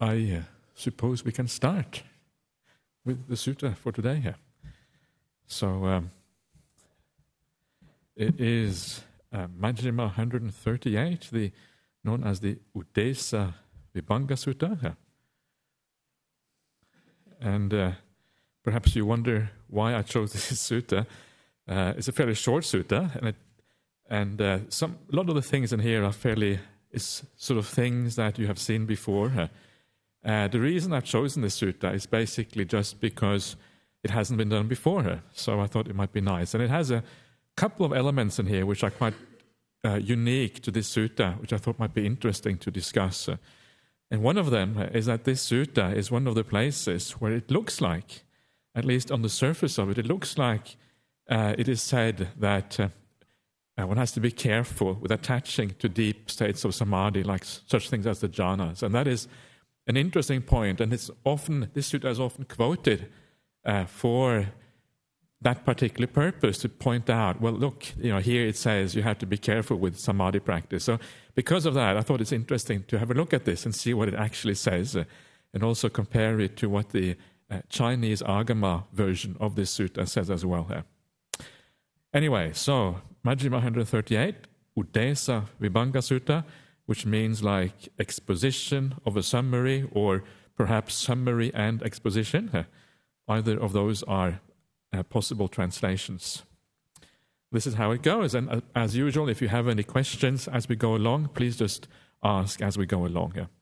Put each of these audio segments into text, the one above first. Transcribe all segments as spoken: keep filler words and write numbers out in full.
I uh, suppose we can start with the sutta for today here. So um, it is uh, Majjhima one hundred thirty-eight, the known as the Uddesa Vibhanga Sutta. Here. And uh, perhaps you wonder why I chose this sutta. Uh, it's a fairly short sutta, and it, and uh, some a lot of the things in here are fairly is sort of things that you have seen before. Uh, uh, the reason I've chosen this sutta is basically just because it hasn't been done before. Uh, so I thought it might be nice, and it has a couple of elements in here which are quite uh, unique to this sutta, which I thought might be interesting to discuss. Uh, and one of them is that this sutta is one of the places where it looks like, at least on the surface of it, it looks like uh, it is said that uh, uh, one has to be careful with attaching to deep states of samadhi, like such things as the jhanas. And that is an interesting point, and it's often this sutta is often quoted uh, for that particular purpose, to point out, well, look, you know, here it says you have to be careful with samadhi practice. So because of that, I thought it's interesting to have a look at this and see what it actually says, uh, and also compare it to what the uh, Chinese Agama version of this sutta says as well here. Anyway, so Majjhima one hundred thirty-eight, Uddesa Vibhanga Sutta, which means like exposition of a summary, or perhaps summary and exposition. Uh, either of those are Uh, possible translations. This is how it goes, and uh, as usual, if you have any questions as we go along, please just ask as we go along here.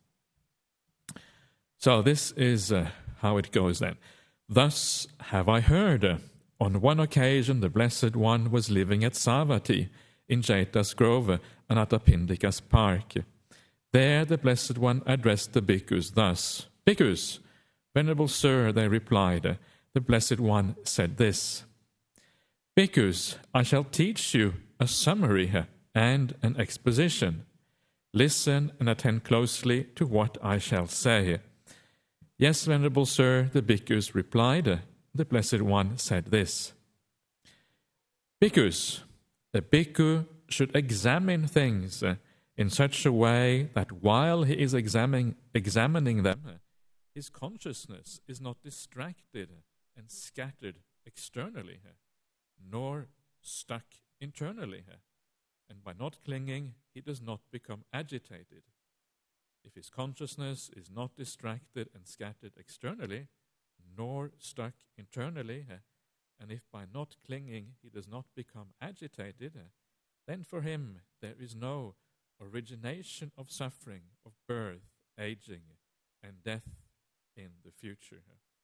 So this is uh, how it goes then. Thus have I heard, uh, on one occasion the Blessed One was living at Savatthi, in Jeta's Grove, uh, Anathapindika's park. There the Blessed One addressed the bhikkhus thus. Bhikkhus, Venerable Sir, they replied, uh, the Blessed One said this: Bhikkhus, I shall teach you a summary and an exposition. Listen and attend closely to what I shall say. Yes, Venerable Sir, the bhikkhus replied. The Blessed One said this: Bhikkhus, a bhikkhu should examine things in such a way that while he is examining, examining them, his consciousness is not distracted and scattered externally, nor stuck internally. And by not clinging, he does not become agitated. If his consciousness is not distracted and scattered externally, nor stuck internally, and if by not clinging he does not become agitated, then for him there is no origination of suffering, of birth, aging, and death in the future.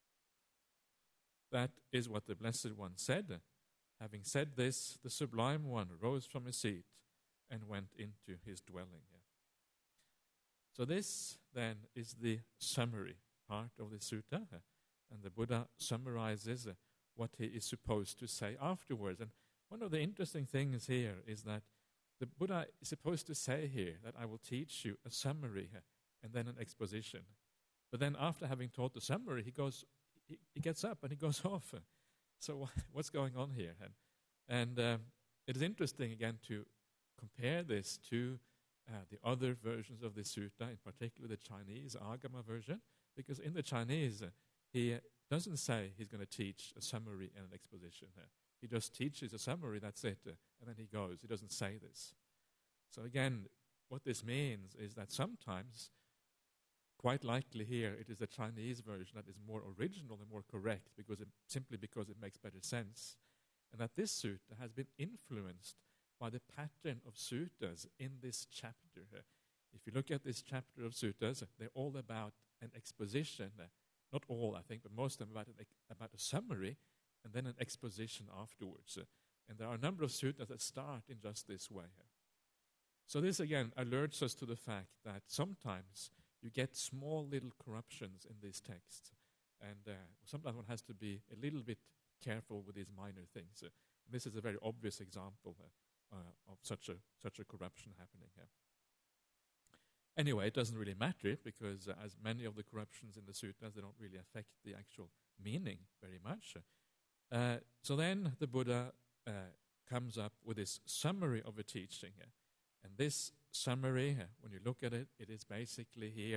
That is what the Blessed One said. Having said this, the Sublime One rose from his seat and went into his dwelling. So this, then, is the summary part of the sutta, and the Buddha summarizes what he is supposed to say afterwards. And one of the interesting things here is that the Buddha is supposed to say here that I will teach you a summary and then an exposition. But then after having taught the summary, he goes, he, he gets up and he goes off. So what's going on here? And, and um, it is interesting, again, to compare this to uh, the other versions of the sutta, in particular the Chinese Agama version, because in the Chinese, uh, he doesn't say he's going to teach a summary and an exposition. Uh, he just teaches a summary, that's it, uh, and then he goes. He doesn't say this. So again, what this means is that sometimes, quite likely here, it is the Chinese version that is more original and more correct, because it, simply because it makes better sense. And that this sutta has been influenced by the pattern of suttas in this chapter. If you look at this chapter of suttas, they're all about an exposition. Not all, I think, but most of them about, an, about a summary and then an exposition afterwards. And there are a number of suttas that start in just this way. So this, again, alerts us to the fact that sometimes you get small little corruptions in these texts. And uh, sometimes one has to be a little bit careful with these minor things. Uh, this is a very obvious example uh, uh, of such a such a corruption happening here. Anyway, it doesn't really matter, because uh, as many of the corruptions in the suttas, they don't really affect the actual meaning very much. Uh, so then the Buddha uh, comes up with this summary of a teaching. Uh, and this summary, uh, when you look at it, it is basically here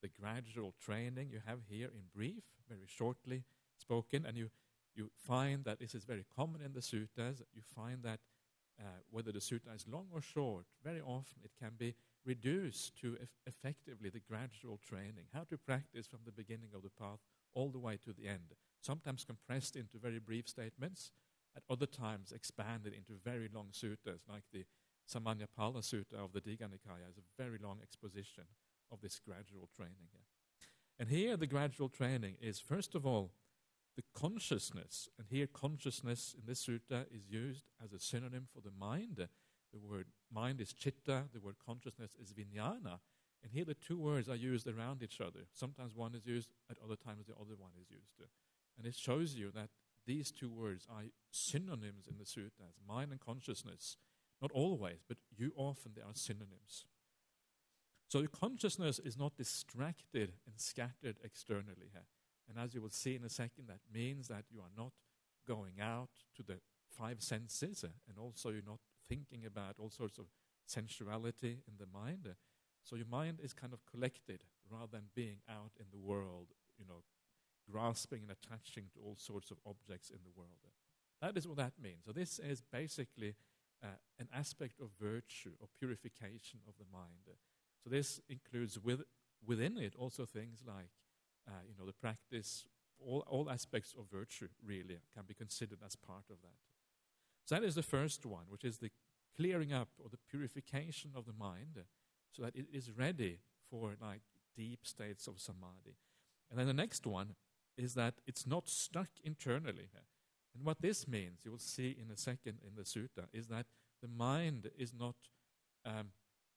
the gradual training you have here in brief, very shortly spoken, and you, you find that this is very common in the suttas. You find that uh, whether the sutta is long or short, very often it can be reduced to eff- effectively the gradual training, how to practice from the beginning of the path all the way to the end, sometimes compressed into very brief statements, at other times expanded into very long suttas, like the Samanyapala Sutta of the Digha Nikaya is a very long exposition of this gradual training. Yeah. And here the gradual training is, first of all, the consciousness. And here consciousness in this sutta is used as a synonym for the mind. The word mind is chitta, the word consciousness is vijnana. And here the two words are used around each other. Sometimes one is used, at other times the other one is used. And it shows you that these two words are synonyms in the suttas, mind and consciousness. Not always, but you often they are synonyms. So the consciousness is not distracted and scattered externally here. And as you will see in a second, that means that you are not going out to the five senses, uh, and also you're not thinking about all sorts of sensuality in the mind. Uh, so your mind is kind of collected rather than being out in the world, you know, grasping and attaching to all sorts of objects in the world. Uh, that is what that means. So this is basically uh, an aspect of virtue, or purification of the mind. Uh, so this includes with, within it also things like Uh, you know, the practice, all, all aspects of virtue really can be considered as part of that. So that is the first one, which is the clearing up or the purification of the mind, uh, so that it is ready for like deep states of samadhi. And then the next one is that it's not stuck internally. Uh, and what this means, you will see in a second in the sutta, is that the mind is not um,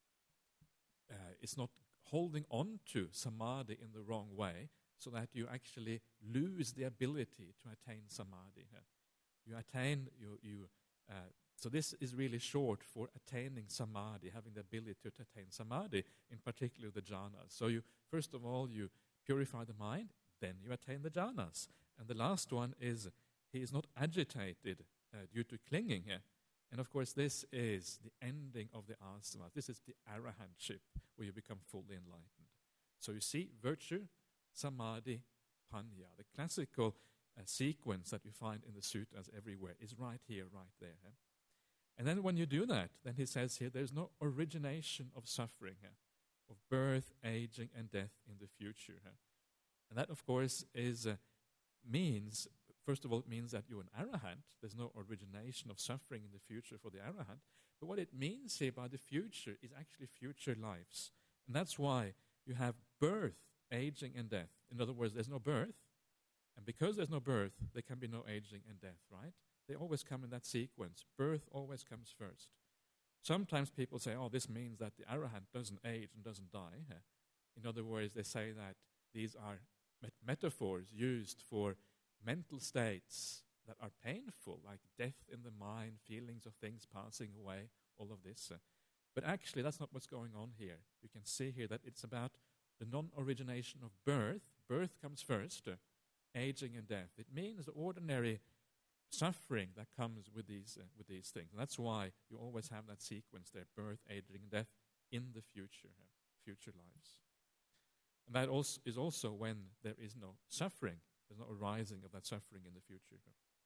uh, is not holding on to samadhi in the wrong way, so that you actually lose the ability to attain samadhi. You attain, you, you. Uh, so this is really short for attaining samadhi, having the ability to attain samadhi, in particular the jhanas. So you, first of all, you purify the mind, then you attain the jhanas. And the last one is, he is not agitated uh, due to clinging here. And of course, this is the ending of the asanas. This is the arahantship, where you become fully enlightened. So you see, virtue, samadhi, panya. The classical uh, sequence that you find in the suttas everywhere is right here, right there. Eh? And then when you do that, then he says here, there's no origination of suffering, eh? of birth, aging, and death in the future. Eh? And that, of course, is uh, means... First of all, it means that you're an arahant. There's no origination of suffering in the future for the arahant. But what it means here by the future is actually future lives. And that's why you have birth, aging, and death. In other words, there's no birth. And because there's no birth, there can be no aging and death, right? They always come in that sequence. Birth always comes first. Sometimes people say, oh, this means that the arahant doesn't age and doesn't die. In other words, they say that these are met- metaphors used for mental states that are painful, like death in the mind, feelings of things passing away, all of this. Uh, but actually, that's not what's going on here. You can see here that it's about the non-origination of birth. Birth comes first, uh, aging and death. It means the ordinary suffering that comes with these uh, with these things. And that's why you always have that sequence there, birth, aging, and death in the future, uh, future lives. And that also is also when there is no suffering. There's no arising of that suffering in the future.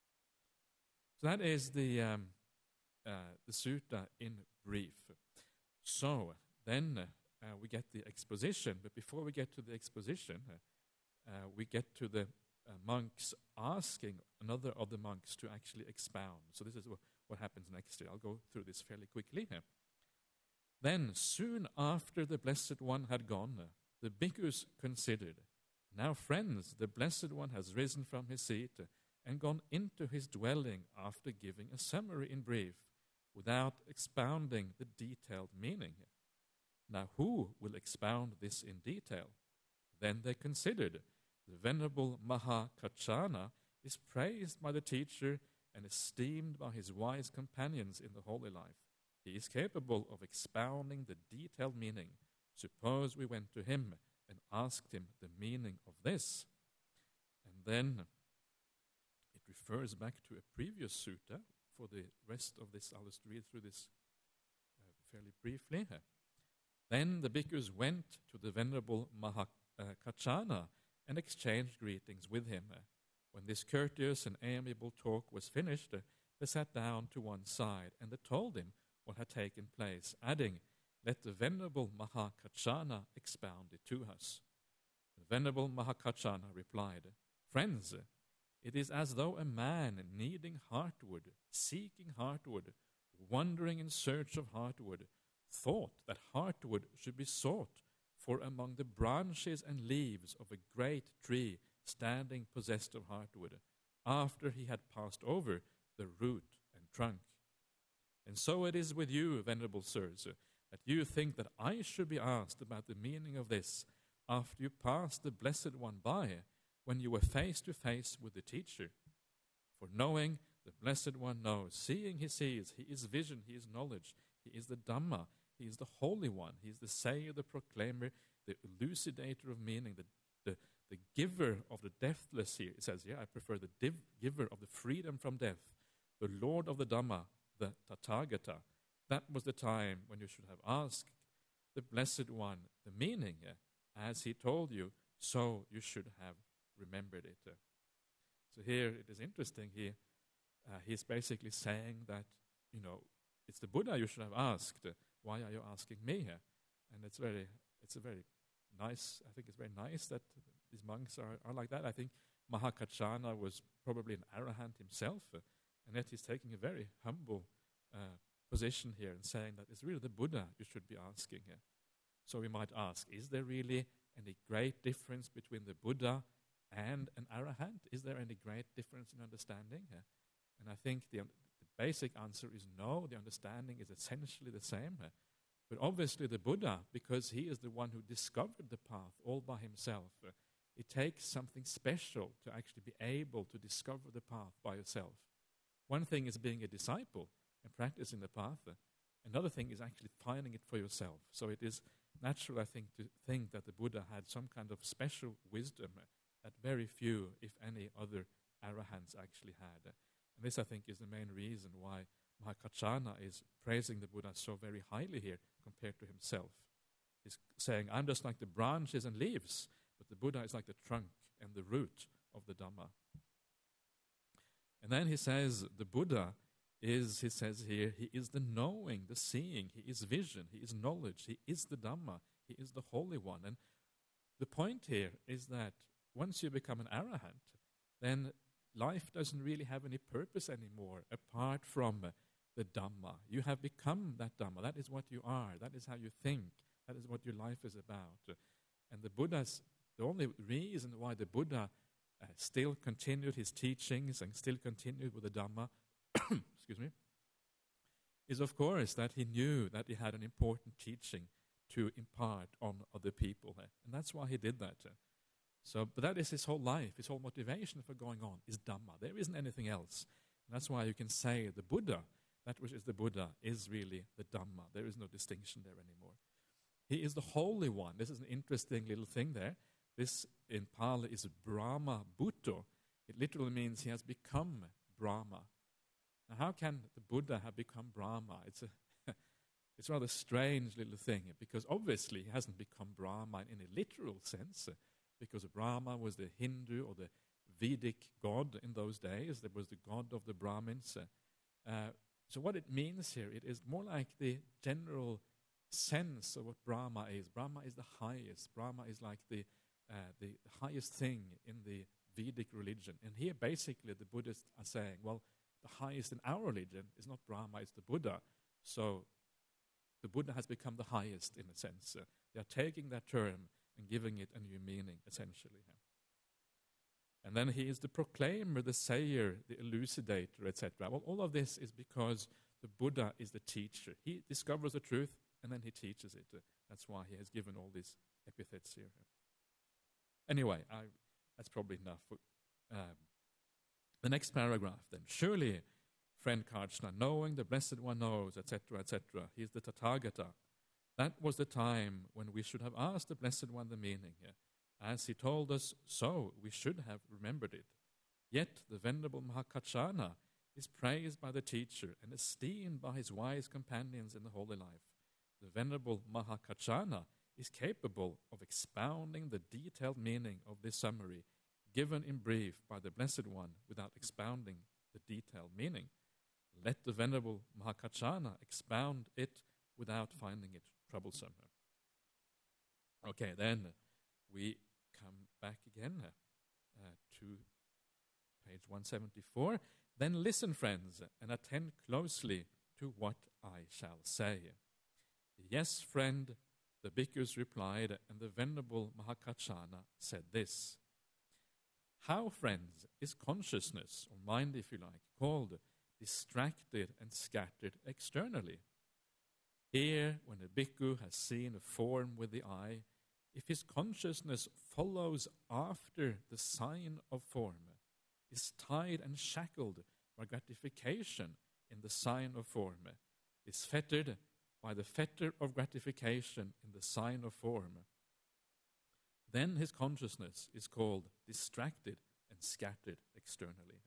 So that is the um, uh, the sutta in brief. So then uh, we get the exposition, but before we get to the exposition, uh, uh, we get to the uh, monks asking another of the monks to actually expound. So this is w- what happens next here. I'll go through this fairly quickly here. Then, soon after the Blessed One had gone, uh, the bhikkhus considered, now, friends, the Blessed One has risen from his seat and gone into his dwelling after giving a summary in brief, without expounding the detailed meaning. Now, who will expound this in detail? Then they considered, the Venerable Mahakachana is praised by the teacher and esteemed by his wise companions in the holy life. He is capable of expounding the detailed meaning. Suppose we went to him and asked him the meaning of this. And then it refers back to a previous sutta. For the rest of this, I'll just read through this uh, fairly briefly. Then the bhikkhus went to the Venerable Mahak, uh, Kachana and exchanged greetings with him. Uh, when this courteous and amiable talk was finished, uh, they sat down to one side and they told him what had taken place, adding, "Let the venerable Mahakachana expound it to us." The venerable Mahakachana replied, "Friends, it is as though a man needing heartwood, seeking heartwood, wandering in search of heartwood, thought that heartwood should be sought for among the branches and leaves of a great tree standing possessed of heartwood, after he had passed over the root and trunk. And so it is with you, venerable sirs, that you think that I should be asked about the meaning of this after you passed the Blessed One by, when you were face to face with the teacher. For knowing, the Blessed One knows. Seeing, he sees. He is vision, he is knowledge. He is the Dhamma. He is the Holy One. He is the sayer, the proclaimer, the elucidator of meaning, the, the, the giver of the deathless here. It says, yeah, I prefer the div- giver of the freedom from death, the Lord of the Dhamma, the Tathagata. That was the time when you should have asked the Blessed One the meaning. As he told you, so you should have remembered it. So here it is interesting. He, uh, he's basically saying that, you know, it's the Buddha you should have asked. Why are you asking me here? And it's very, it's a very nice, I think it's very nice that these monks are, are like that. I think Mahakachana was probably an arahant himself, uh, and yet he's taking a very humble uh, position here and saying that it's really the Buddha you should be asking here. So we might ask, is there really any great difference between the Buddha and an arahant? Is there any great difference in understanding here? And I think the, the basic answer is no, the understanding is essentially the same here. But obviously the Buddha, because he is the one who discovered the path all by himself, uh, it takes something special to actually be able to discover the path by yourself. One thing is being a disciple and practicing the path. Uh, another thing is actually finding it for yourself. So it is natural, I think, to think that the Buddha had some kind of special wisdom uh, that very few, if any, other arahants actually had. Uh, and this, I think, is the main reason why Mahakachana is praising the Buddha so very highly here compared to himself. He's saying, I'm just like the branches and leaves, but the Buddha is like the trunk and the root of the Dhamma. And then he says, the Buddha is, he says here, he is the knowing, the seeing, he is vision, he is knowledge, he is the Dhamma, he is the Holy One. And the point here is that once you become an arahant, then life doesn't really have any purpose anymore apart from the Dhamma. You have become that Dhamma. That is what you are. That is how you think. That is what your life is about. And the Buddha's, the only reason why the Buddha uh, still continued his teachings and still continued with the Dhamma, excuse me, is of course that he knew that he had an important teaching to impart on other people. And that's why he did that. So, but that is his whole life, his whole motivation for going on is Dhamma. There isn't anything else. And that's why you can say the Buddha, that which is the Buddha, is really the Dhamma. There is no distinction there anymore. He is the Holy One. This is an interesting little thing there. This in Pali is Brahma Bhutto. It literally means he has become Brahma. Now, how can the Buddha have become Brahma? It's a it's a rather strange little thing, because obviously he hasn't become Brahma in a literal sense, because Brahma was the Hindu or the Vedic god in those days. There was the god of the Brahmins. Uh, so what it means here, it is more like the general sense of what Brahma is. Brahma is the highest. Brahma is like the uh, the highest thing in the Vedic religion. And here basically the Buddhists are saying, well, the highest in our religion is not Brahma, it's the Buddha. So the Buddha has become the highest in a sense. Uh, they are taking that term and giving it a new meaning, essentially. And then he is the proclaimer, the sayer, the elucidator, et cetera. Well, all of this is because the Buddha is the teacher. He discovers the truth, and then he teaches it. Uh, that's why he has given all these epithets here. Anyway, I, that's probably enough. Um, the next paragraph, then. Surely, friend Karchna, knowing the Blessed One knows, et cetera, et cetera. He is the Tathagata. That was the time when we should have asked the Blessed One the meaning. As he told us, so we should have remembered it. Yet the Venerable Mahakachana is praised by the teacher and esteemed by his wise companions in the holy life. The Venerable Mahakachana is capable of expounding the detailed meaning of this summary given in brief by the Blessed One without expounding the detailed meaning. Let the Venerable Mahakachana expound it without finding it troublesome. Okay, then we come back again uh, to page one seventy-four. Then listen, friends, and attend closely to what I shall say. Yes, friend, the bhikkhus replied, and the Venerable Mahakachana said this. How, friends, is consciousness, or mind if you like, called distracted and scattered externally? Here, when a bhikkhu has seen a form with the eye, if his consciousness follows after the sign of form, is tied and shackled by gratification in the sign of form, is fettered by the fetter of gratification in the sign of form, then his consciousness is called distracted and scattered externally.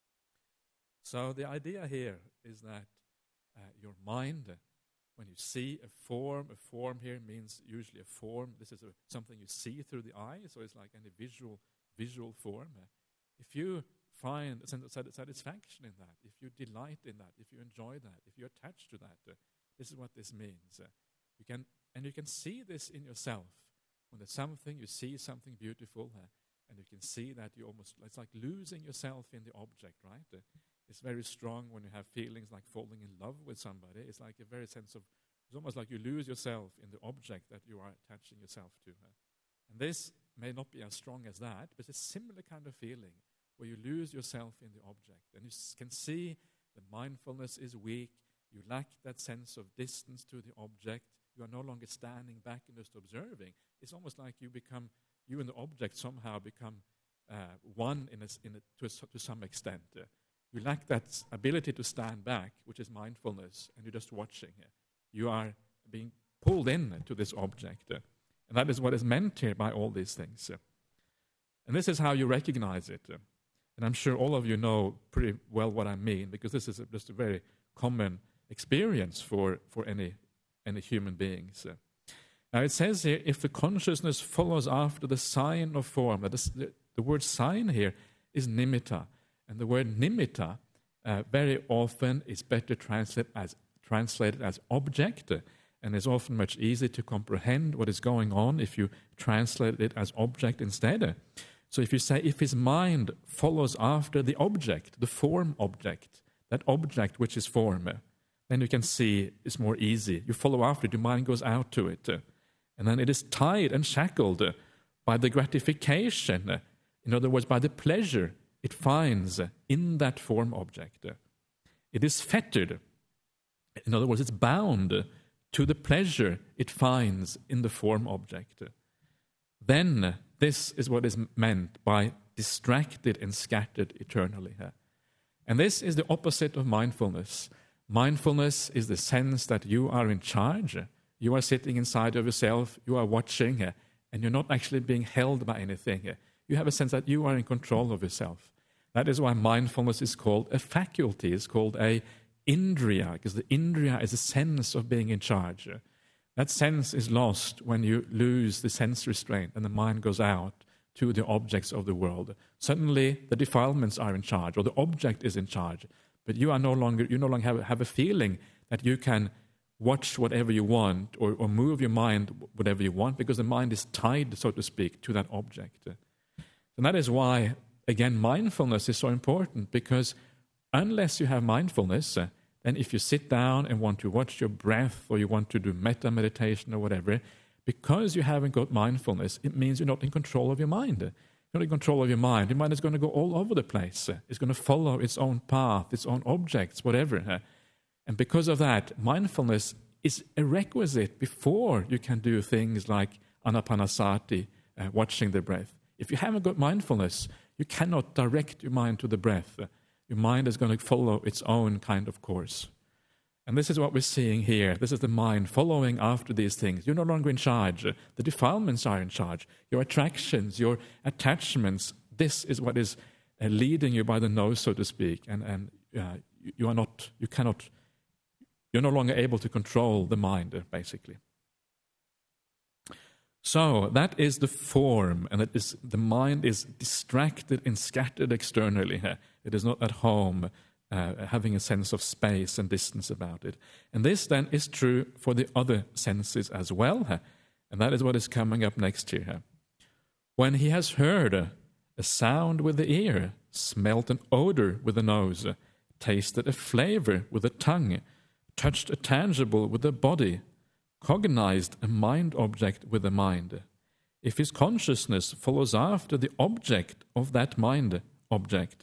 So the idea here is that uh, your mind, uh, when you see a form, a form here means usually a form. This is a, something you see through the eye, so it's like any visual visual form. Uh, if you find satisfaction in that, if you delight in that, if you enjoy that, if you're attached to that, uh, this is what this means. Uh, you can, and you can see this in yourself. When there's something, you see something beautiful, uh, and you can see that you almost, it's like losing yourself in the object, right? Uh, it's very strong when you have feelings like falling in love with somebody. It's like a very sense of, it's almost like you lose yourself in the object that you are attaching yourself to. Uh, and this may not be as strong as that, but it's a similar kind of feeling where you lose yourself in the object. And you s- can see the mindfulness is weak. You lack that sense of distance to the object. You are no longer standing back and just observing. It's almost like you become, you and the object somehow become uh, one in a, in a, to, a, to some extent. Uh, you lack that ability to stand back, which is mindfulness, and you're just watching. Uh, you are being pulled in to this object. Uh, and that is what is meant here by all these things. Uh, and this is how you recognize it. Uh, and I'm sure all of you know pretty well what I mean, because this is a, just a very common experience for, for any any human beings. Uh, now it says here, if the consciousness follows after the sign of form, that is, the, the word sign here is nimitta, and the word nimitta uh, very often is better translated as, translated as object, uh, and is often much easier to comprehend what is going on if you translate it as object instead. Uh, so if you say, if his mind follows after the object, the form object, that object which is form, uh, then you can see it's more easy. You follow after it, your mind goes out to it. Uh, and then it is tied and shackled uh, by the gratification, uh, in other words, by the pleasure it finds uh, in that form object. Uh, it is fettered, in other words, it's bound uh, to the pleasure it finds in the form object. Uh, then uh, this is what is meant by distracted and scattered eternally. Uh, and this is the opposite of mindfulness. Mindfulness is the sense that you are in charge. You are sitting inside of yourself, you are watching, and you're not actually being held by anything. You have a sense that you are in control of yourself. That is why mindfulness is called a faculty, it's called a indriya, because the indriya is a sense of being in charge. That sense is lost when you lose the sense restraint and the mind goes out to the objects of the world. Suddenly, the defilements are in charge, or the object is in charge. But you are no longer, you no longer have, have a feeling that you can watch whatever you want or, or move your mind whatever you want, because the mind is tied, so to speak, to that object. And that is why, again, mindfulness is so important, because unless you have mindfulness, uh, then if you sit down and want to watch your breath or you want to do metta meditation or whatever, because you haven't got mindfulness, it means you're not in control of your mind. You're not in control of your mind. Your mind is going to go all over the place. It's going to follow its own path, its own objects, whatever. And because of that, mindfulness is a requisite before you can do things like anapanasati, uh, watching the breath. If you haven't got mindfulness, you cannot direct your mind to the breath. Your mind is going to follow its own kind of course. And this is what we're seeing here. This is the mind following after these things. You're no longer in charge. The defilements are in charge. Your attractions, your attachments, this is what is uh, leading you by the nose, so to speak. And, and uh, you are not, you cannot, you're no longer able to control the mind, uh, basically. So that is the form, and it is, the mind is distracted and scattered externally. It is not at home, uh, having a sense of space and distance about it. And this then is true for the other senses as well, and that is what is coming up next here. When he has heard a sound with the ear, smelt an odor with the nose, tasted a flavor with the tongue, touched a tangible with the body, cognized a mind object with the mind. If his consciousness follows after the object of that mind object,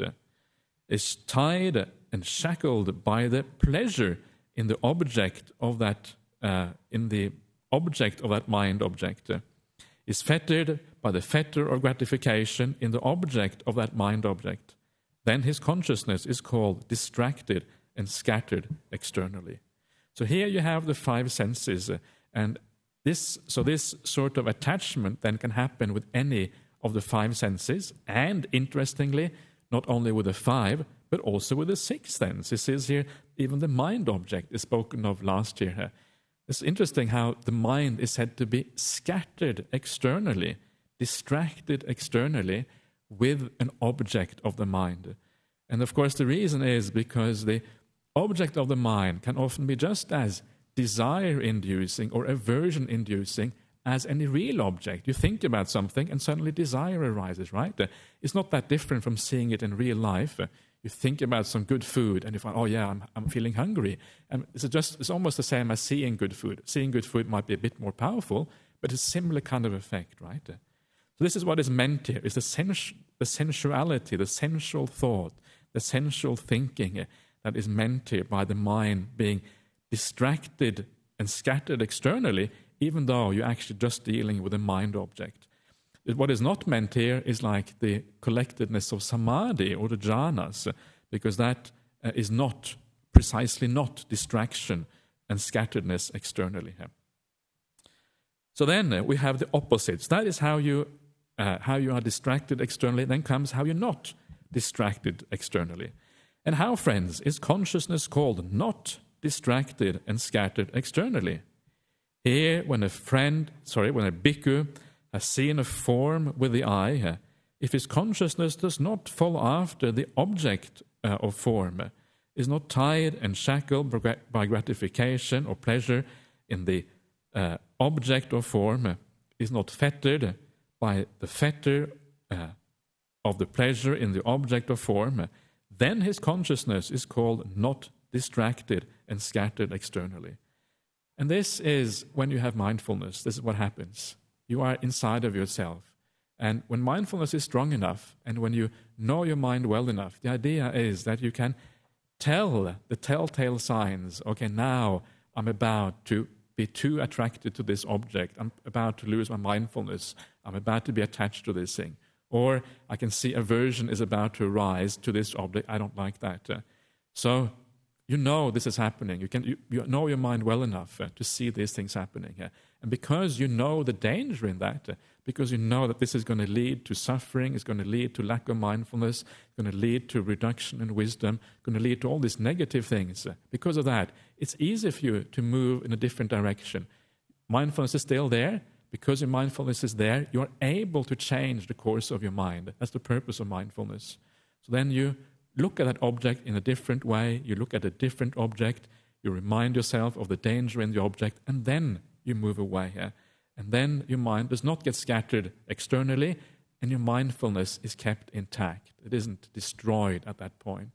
is tied and shackled by the pleasure in the object of that, uh, in the object of that mind object, is fettered by the fetter or gratification in the object of that mind object, then his consciousness is called distracted and scattered externally. So here you have the five senses, and this so this sort of attachment then can happen with any of the five senses, and interestingly, not only with the five, but also with the sixth sense. It says here, even the mind object is spoken of last year. It's interesting how the mind is said to be scattered externally, distracted externally, with an object of the mind. And of course the reason is because the object of the mind can often be just as desire-inducing or aversion-inducing as any real object. You think about something and suddenly desire arises, right? It's not that different from seeing it in real life. You think about some good food and you find, oh yeah, I'm, I'm feeling hungry. And it's just it's almost the same as seeing good food. Seeing good food might be a bit more powerful, but it's a similar kind of effect, right? So this is what is meant here, is the, sens- the sensuality, the sensual thought, the sensual thinking that is meant here by the mind being distracted and scattered externally, even though you're actually just dealing with a mind object. What is not meant here is like the collectedness of samadhi or the jhanas, because that uh, is not, precisely not distraction and scatteredness externally here. So then uh, we have the opposites. That is how you uh, how you are distracted externally. Then comes how you're not distracted externally. And how, friends, is consciousness called not distracted and scattered externally? Here, when a friend, sorry, when a bhikkhu has seen a form with the eye, if his consciousness does not follow after the object uh, of form, is not tied and shackled by gratification or pleasure in the uh, object of form, is not fettered by the fetter uh, of the pleasure in the object of form, then his consciousness is called not distracted and scattered externally. And this is when you have mindfulness, this is what happens. You are inside of yourself. And when mindfulness is strong enough, and when you know your mind well enough, the idea is that you can tell the telltale signs, okay, now I'm about to be too attracted to this object, I'm about to lose my mindfulness, I'm about to be attached to this thing. Or I can see aversion is about to arise to this object, I don't like that. Uh, so you know this is happening. You can you, you know your mind well enough uh, to see these things happening. Uh, and because you know the danger in that, uh, because you know that this is going to lead to suffering, it's going to lead to lack of mindfulness, it's going to lead to reduction in wisdom, going to lead to all these negative things. Uh, because of that, it's easy for you to move in a different direction. Mindfulness is still there. Because your mindfulness is there, you are able to change the course of your mind. That's the purpose of mindfulness. So then you look at that object in a different way, you look at a different object, you remind yourself of the danger in the object, and then you move away. Yeah? And then your mind does not get scattered externally, and your mindfulness is kept intact. It isn't destroyed at that point.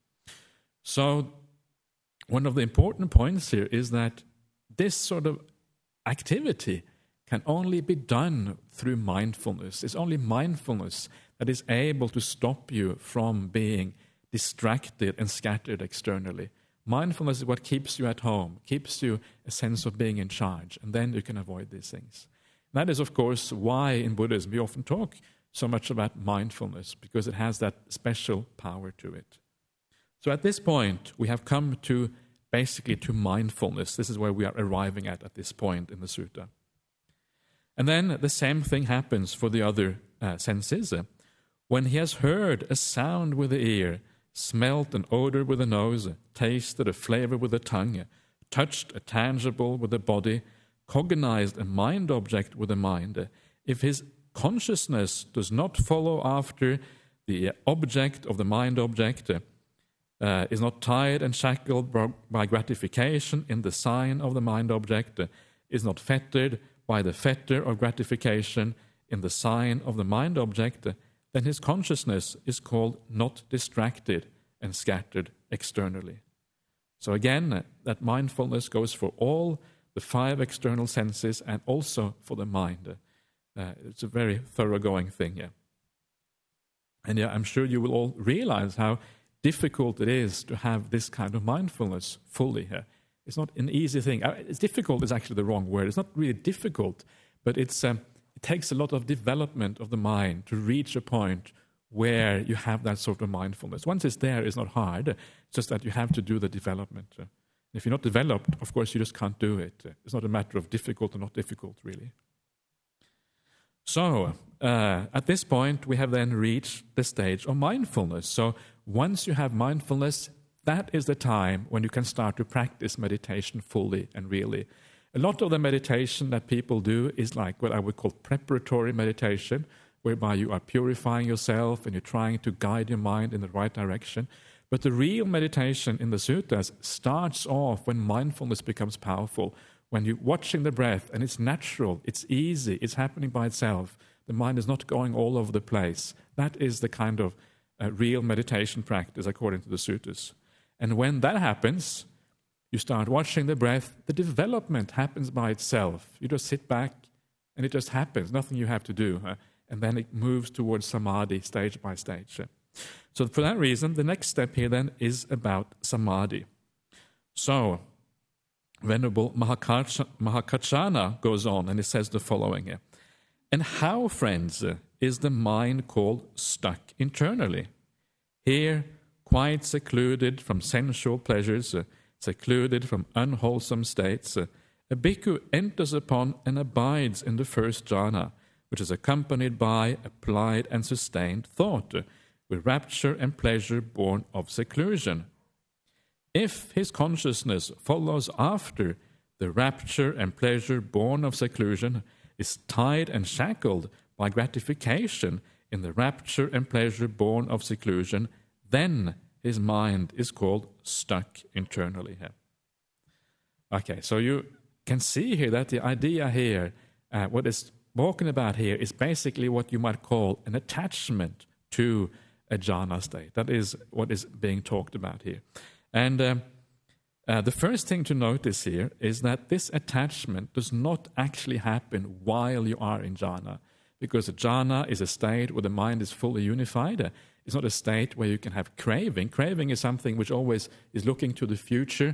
So one of the important points here is that this sort of activity can only be done through mindfulness. It's only mindfulness that is able to stop you from being distracted and scattered externally. Mindfulness is what keeps you at home, keeps you a sense of being in charge, and then you can avoid these things. That is, of course, why in Buddhism we often talk so much about mindfulness, because it has that special power to it. So at this point, we have come to basically to mindfulness. This is where we are arriving at at this point in the sutta. And then the same thing happens for the other uh, senses. When he has heard a sound with the ear, smelt an odor with the nose, tasted a flavor with the tongue, touched a tangible with the body, cognized a mind object with a mind, if his consciousness does not follow after the object of the mind object, uh, is not tied and shackled by gratification in the sign of the mind object, uh, is not fettered by the fetter of gratification in the sign of the mind object, uh, then his consciousness is called not distracted and scattered externally. So again, uh, that mindfulness goes for all the five external senses and also for the mind. Uh, it's a very thoroughgoing thing, yeah. And yeah, I'm sure you will all realize how difficult it is to have this kind of mindfulness fully here. It's not an easy thing. It's difficult is actually the wrong word. It's not really difficult, but it's um, it takes a lot of development of the mind to reach a point where you have that sort of mindfulness. Once it's there, it's not hard. It's just that you have to do the development. If you're not developed, of course, you just can't do it. It's not a matter of difficult or not difficult, really. So, uh, at this point, we have then reached the stage of mindfulness. So, once you have mindfulness, that is the time when you can start to practice meditation fully and really. A lot of the meditation that people do is like what I would call preparatory meditation, whereby you are purifying yourself and you're trying to guide your mind in the right direction. But the real meditation in the suttas starts off when mindfulness becomes powerful, when you're watching the breath and it's natural, it's easy, it's happening by itself. The mind is not going all over the place. That is the kind of uh, real meditation practice according to the suttas. And when that happens, you start watching the breath, the development happens by itself. You just sit back and it just happens, nothing you have to do. Huh? And then it moves towards samadhi stage by stage. So for that reason, the next step here then is about samadhi. So, Venerable Mahakachana goes on and he says the following here. And how, friends, is the mind called stuck internally? Here, quite secluded from sensual pleasures, secluded from unwholesome states, a bhikkhu enters upon and abides in the first jhana, which is accompanied by applied and sustained thought, with rapture and pleasure born of seclusion. If his consciousness follows after the rapture and pleasure born of seclusion, is tied and shackled by gratification in the rapture and pleasure born of seclusion, then his mind is called stuck internally. Okay, so you can see here that the idea here, uh, what is spoken about here, is basically what you might call an attachment to a jhana state. That is what is being talked about here. And um, uh, the first thing to notice here is that this attachment does not actually happen while you are in jhana, because a jhana is a state where the mind is fully unified. It's not a state where you can have craving. Craving is something which always is looking to the future.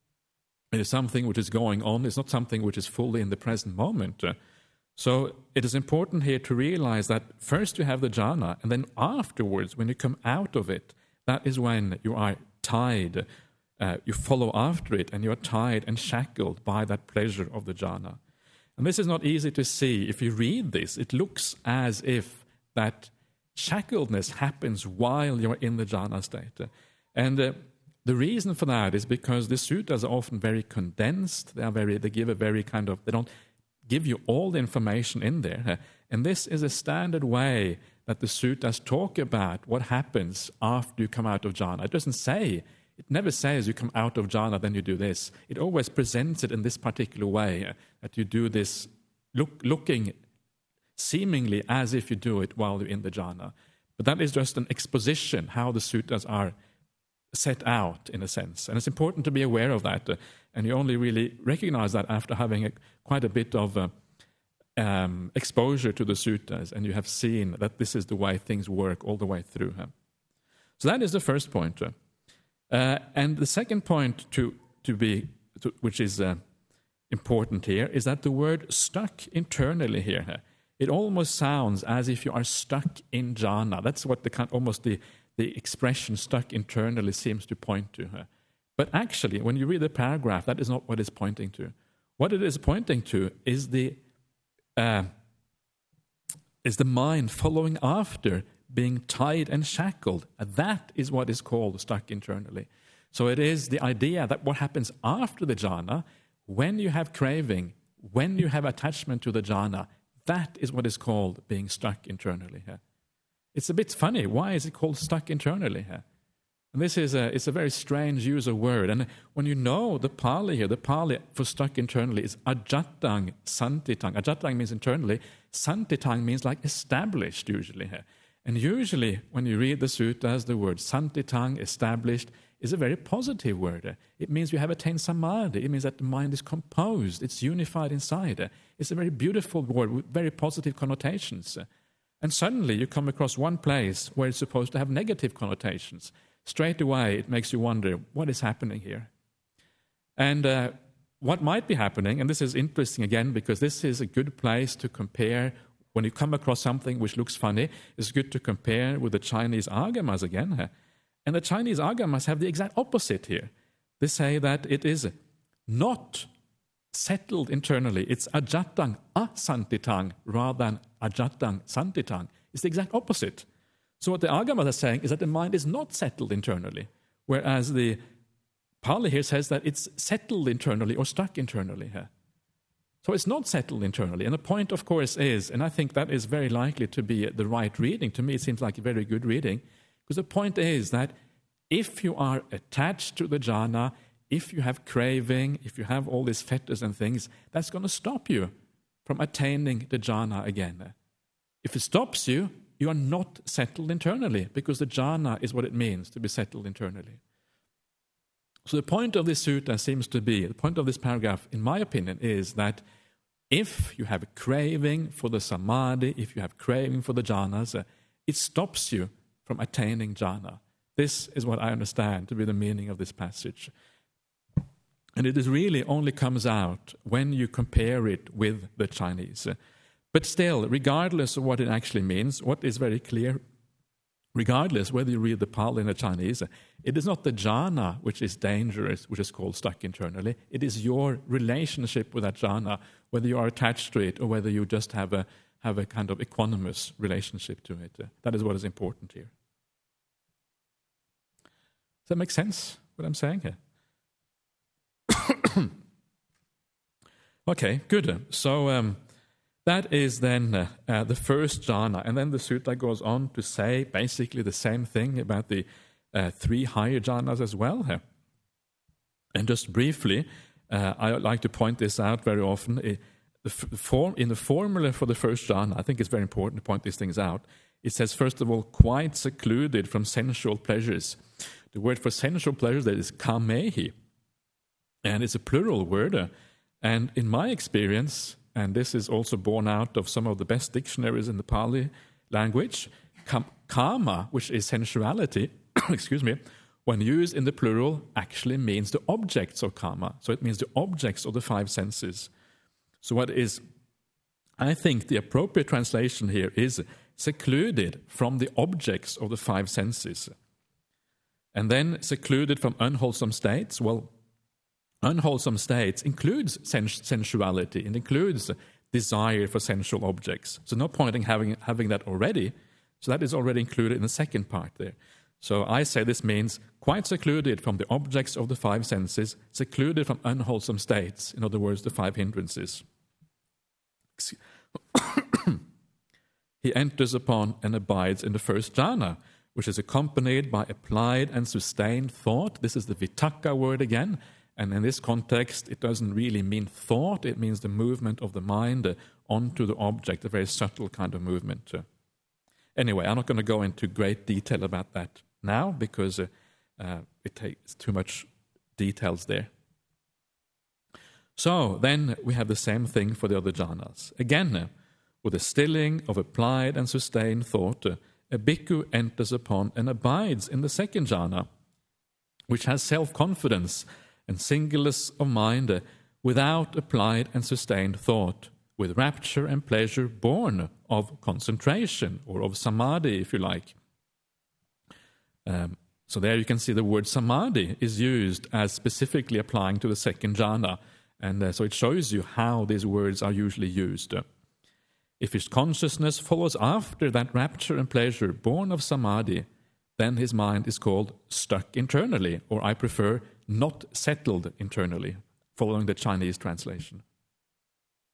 It is something which is going on. It's not something which is fully in the present moment. So it is important here to realize that first you have the jhana, and then afterwards, when you come out of it, that is when you are tied. Uh, you follow after it, and you are tied and shackled by that pleasure of the jhana. And this is not easy to see. If you read this, it looks as if that shackledness happens while you're in the jhana state. And uh, the reason for that is because the suttas are often very condensed. They are very. They give a very kind of. They don't give you all the information in there. And this is a standard way that the suttas talk about what happens after you come out of jhana. It doesn't say. It never says you come out of jhana, then you do this. It always presents it in this particular way, that you do this look, looking seemingly as if you do it while you're in the jhana. But that is just an exposition, how the suttas are set out, in a sense. And it's important to be aware of that. Uh, and you only really recognize that after having a, quite a bit of uh, um, exposure to the suttas, and you have seen that this is the way things work all the way through. Huh? So that is the first point. Uh, uh, and the second point to, to be, to, which is uh, important here, is that the word stuck internally here, huh? It almost sounds as if you are stuck in jhana. That's what the kind, almost the, the expression stuck internally seems to point to. Huh? But actually, when you read the paragraph, that is not what it's pointing to. What it is pointing to is the uh, is the mind following after being tied and shackled. That is what is called stuck internally. So it is the idea that what happens after the jhana, when you have craving, when you have attachment to the jhana, that is what is called being stuck internally here. It's a bit funny. Why is it called stuck internally here? And this is a, it's a very strange use of word. And when you know the Pali here, the Pali for stuck internally is ajatang santitang. Ajatang means internally. Santitang means like established usually here. And usually when you read the suttas, the word santitang, established, is a very positive word. It means you have attained samadhi. It means that the mind is composed. It's unified inside. It's a very beautiful word with very positive connotations. And suddenly you come across one place where it's supposed to have negative connotations. Straight away it makes you wonder, what is happening here? And uh, what might be happening, and this is interesting again because this is a good place to compare. When you come across something which looks funny, it's good to compare with the Chinese agamas again. And the Chinese agamas have the exact opposite here. They say that it is not settled internally. It's ajatang asantitang rather than ajatang santitang. It's the exact opposite. So what the agamas are saying is that the mind is not settled internally, whereas the Pali here says that it's settled internally or stuck internally here. So it's not settled internally. And the point, of course, is, and I think that is very likely to be the right reading. To me, it seems like a very good reading. Because the point is that if you are attached to the jhana, if you have craving, if you have all these fetters and things, that's going to stop you from attaining the jhana again. If it stops you, you are not settled internally, because the jhana is what it means to be settled internally. So the point of this sutta seems to be, the point of this paragraph, in my opinion, is that if you have a craving for the samadhi, if you have craving for the jhanas, it stops you from attaining jhana. This is what I understand to be the meaning of this passage. And it is really only comes out when you compare it with the Chinese. But still, regardless of what it actually means, what is very clear, regardless whether you read the Pali and the Chinese, it is not the jhana which is dangerous, which is called stuck internally. It is your relationship with that jhana, whether you are attached to it or whether you just have a have a kind of equanimous relationship to it. That is what is important here. Does that make sense, what I'm saying here? Okay, good. So um, that is then uh, uh, the first jhana. And then the sutta goes on to say basically the same thing about the uh, three higher jhanas as well here. And just briefly, uh, I like to point this out very often. It, the f- form, in the formula for the first jhana, I think it's very important to point these things out. It says, first of all, quite secluded from sensual pleasures. The word for sensual pleasures there is kamehi. And it's a plural word. Uh, and in my experience, and this is also borne out of some of the best dictionaries in the Pali language, kam- kama, which is sensuality, excuse me, when used in the plural, actually means the objects of kama. So it means the objects of the five senses. So what is, I think, the appropriate translation here is secluded from the objects of the five senses. And then secluded from unwholesome states. Well, unwholesome states includes sens- sensuality. It includes desire for sensual objects. So no point in having, having that already. So that is already included in the second part there. So I say this means quite secluded from the objects of the five senses, secluded from unwholesome states, in other words, the five hindrances. He enters upon and abides in the first jhana, which is accompanied by applied and sustained thought. This is the vitakka word again, and in this context, it doesn't really mean thought, it means the movement of the mind onto the object, a very subtle kind of movement. Anyway, I'm not going to go into great detail about that now, because uh, uh, it takes too much details there. So then we have the same thing for the other jhanas. Again, uh, with the stilling of applied and sustained thought, uh, a bhikkhu enters upon and abides in the second jhana, which has self-confidence and singleness of mind uh, without applied and sustained thought, with rapture and pleasure born of concentration, or of samadhi, if you like. Um, so there you can see the word samadhi is used as specifically applying to the second jhana, and uh, so it shows you how these words are usually used. If his consciousness follows after that rapture and pleasure born of samadhi, then his mind is called stuck internally, or I prefer, not settled internally, following the Chinese translation.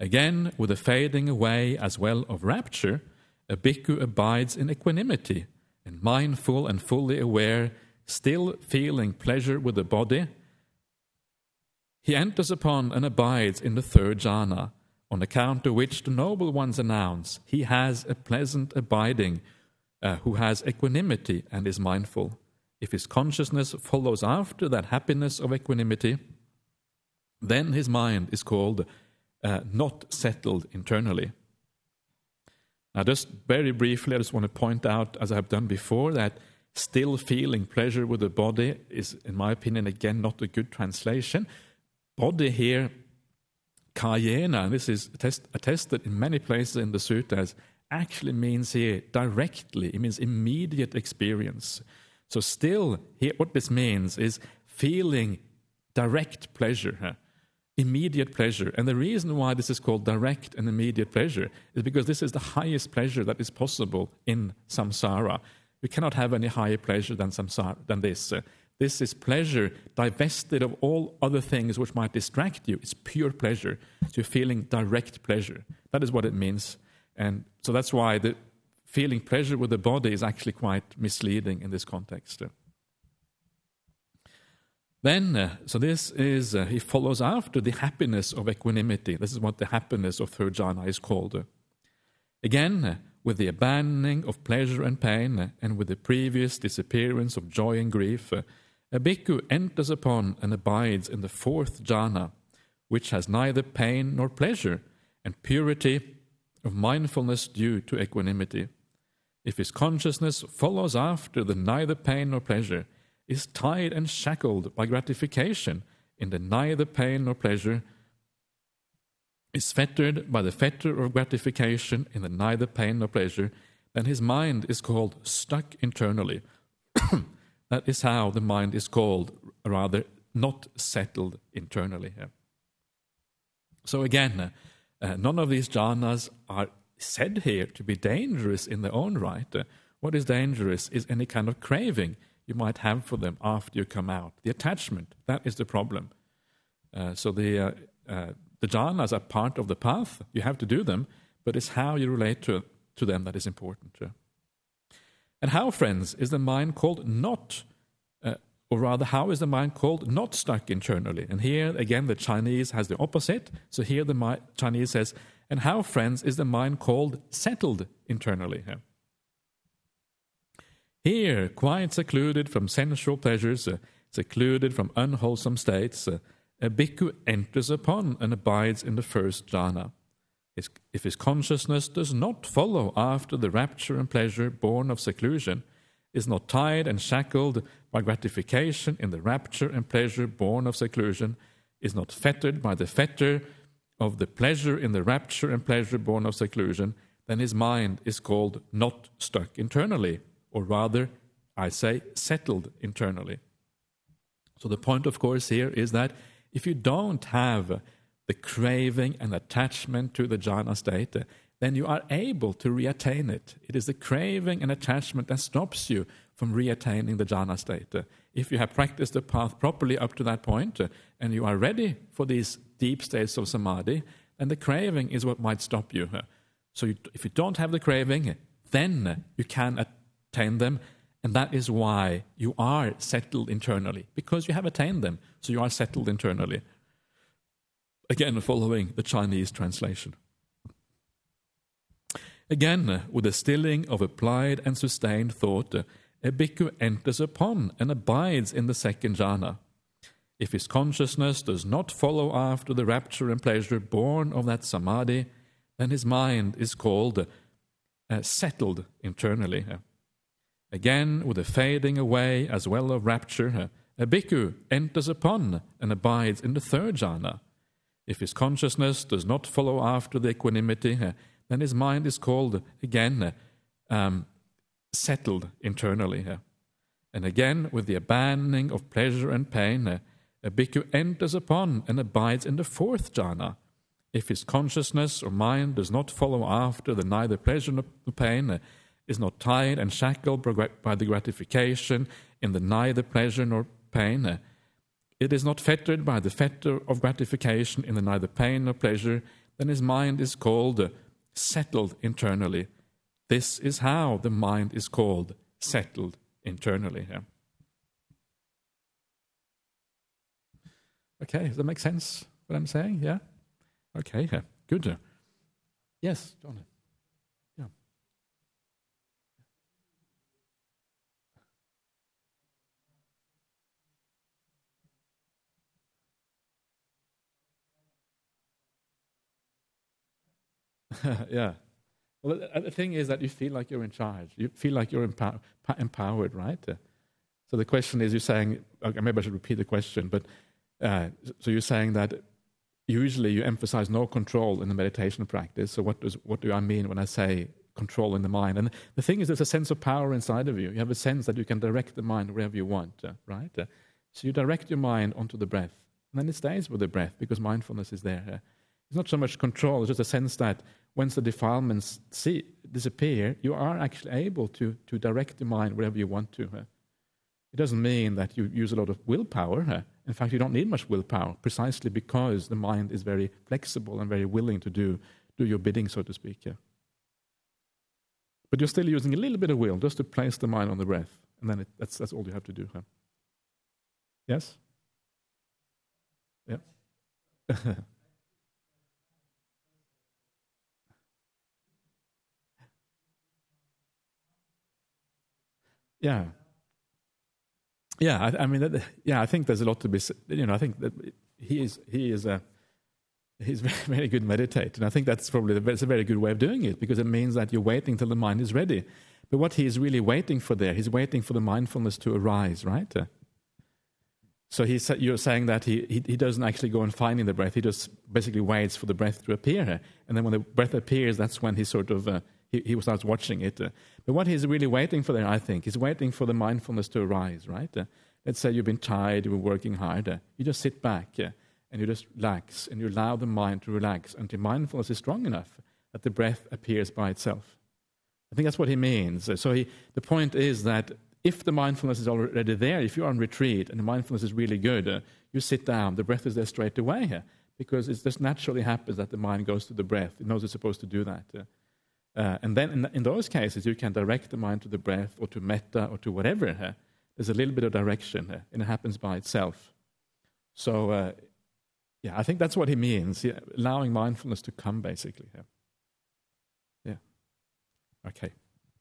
Again, with the fading away as well of rapture, a bhikkhu abides in equanimity, and mindful and fully aware, still feeling pleasure with the body. He enters upon and abides in the third jhana, on account of which the noble ones announce, he has a pleasant abiding, uh, who has equanimity and is mindful. If his consciousness follows after that happiness of equanimity, then his mind is called uh, not settled internally. Now, just very briefly, I just want to point out, as I have done before, that still feeling pleasure with the body is, in my opinion, again, not a good translation. Body here, kayena, and this is attest, attested in many places in the suttas, actually means here directly, it means immediate experience. So still, here, what this means is feeling direct pleasure, huh? Immediate pleasure. And the reason why this is called direct and immediate pleasure is because this is the highest pleasure that is possible in samsara. We cannot have any higher pleasure than samsara, than this. Uh, this is pleasure divested of all other things which might distract you. It's pure pleasure. So you're feeling direct pleasure. That is what it means. And so that's why the feeling pleasure with the body is actually quite misleading in this context. Then, uh, so this is, uh, he follows after the happiness of equanimity. This is what the happiness of third jhana is called. Uh, again, uh, with the abandoning of pleasure and pain, uh, and with the previous disappearance of joy and grief, uh, a bhikkhu enters upon and abides in the fourth jhana, which has neither pain nor pleasure, and purity of mindfulness due to equanimity. If his consciousness follows after the neither pain nor pleasure, is tied and shackled by gratification in the neither pain nor pleasure, is fettered by the fetter of gratification in the neither pain nor pleasure, then his mind is called stuck internally. That is how the mind is called, rather, not settled internally. So again, uh, none of these jhanas are said here to be dangerous in their own right. Uh, what is dangerous is any kind of craving you might have for them after you come out. The attachment, that is the problem. Uh, so the uh, uh, the jhanas are part of the path. You have to do them, but it's how you relate to, to them that is important. Uh. And how, friends, is the mind called not, uh, or rather, how is the mind called not stuck internally? And here, again, the Chinese has the opposite. So here the mi- Chinese says, and how, friends, is the mind called settled internally? Uh. Here, quite secluded from sensual pleasures, uh, secluded from unwholesome states, uh, a bhikkhu enters upon and abides in the first jhana. His, if his consciousness does not follow after the rapture and pleasure born of seclusion, is not tied and shackled by gratification in the rapture and pleasure born of seclusion, is not fettered by the fetter of the pleasure in the rapture and pleasure born of seclusion, then his mind is called not stuck internally, or rather, I say, settled internally. So the point, of course, here is that if you don't have the craving and attachment to the jhana state, then you are able to reattain it. It is the craving and attachment that stops you from reattaining the jhana state. If you have practiced the path properly up to that point, and you are ready for these deep states of samadhi, then the craving is what might stop you. So you, if you don't have the craving, then you can attain them, and that is why you are settled internally, because you have attained them, so you are settled internally. Again, following the Chinese translation. Again, with the stilling of applied and sustained thought, a bhikkhu enters upon and abides in the second jhana. If his consciousness does not follow after the rapture and pleasure born of that samadhi, then his mind is called uh, settled internally. Again, with the fading away as well of rapture, a bhikkhu enters upon and abides in the third jhana. If his consciousness does not follow after the equanimity, then his mind is called, again, um, settled internally. And again, with the abandoning of pleasure and pain, a bhikkhu enters upon and abides in the fourth jhana. If his consciousness or mind does not follow after the neither pleasure nor pain, is not tied and shackled by the gratification in the neither pleasure nor pain, it is not fettered by the fetter of gratification in the neither pain nor pleasure, then his mind is called uh, settled internally. This is how the mind is called settled internally. Yeah. Okay, does that make sense, what I'm saying? Yeah? Okay, yeah. Good. Yes, John. Yeah. Yeah. Well, the thing is that you feel like you're in charge. You feel like you're empower, empowered, right? So the question is, you're saying, okay, maybe I should repeat the question, but uh, so you're saying that usually you emphasize no control in the meditation practice. So what does what do I mean when I say control in the mind? And the thing is, there's a sense of power inside of you. You have a sense that you can direct the mind wherever you want, uh, right? Uh, so you direct your mind onto the breath, and then it stays with the breath because mindfulness is there. Uh, it's not so much control, it's just a sense that once the defilements see, disappear, you are actually able to, to direct the mind wherever you want to. Uh. It doesn't mean that you use a lot of willpower. Uh. In fact, you don't need much willpower, precisely because the mind is very flexible and very willing to do, do your bidding, so to speak. Yeah. But you're still using a little bit of will just to place the mind on the breath, and then it, that's, that's all you have to do. Huh? Yes? Yeah. Yeah. Yeah, I, I mean, that, yeah, I think there's a lot to be, you know, I think that he is, he is a, he's very, very good meditator. And I think that's probably, the, it's a very good way of doing it, because it means that you're waiting till the mind is ready. But what he is really waiting for there, he's waiting for the mindfulness to arise, right? So he's, you're saying that he, he, he doesn't actually go and finding the breath, he just basically waits for the breath to appear. And then when the breath appears, that's when he sort of, uh, he, he starts watching it. Uh, but what he's really waiting for there, I think, is waiting for the mindfulness to arise, right? Uh, let's say you've been tired, you've been working hard. Uh, you just sit back uh, and you just relax, and you allow the mind to relax until mindfulness is strong enough that the breath appears by itself. I think that's what he means. Uh, so he, the point is that if the mindfulness is already there, if you're on retreat and the mindfulness is really good, uh, you sit down, the breath is there straight away here, uh, because it just naturally happens that the mind goes to the breath. It knows it's supposed to do that. Uh, uh, and then in, in those cases, you can direct the mind to the breath or to metta or to whatever. Uh, there's a little bit of direction, uh, and it happens by itself. So, uh, yeah, I think that's what he means, yeah, allowing mindfulness to come, basically. Yeah. yeah. Okay.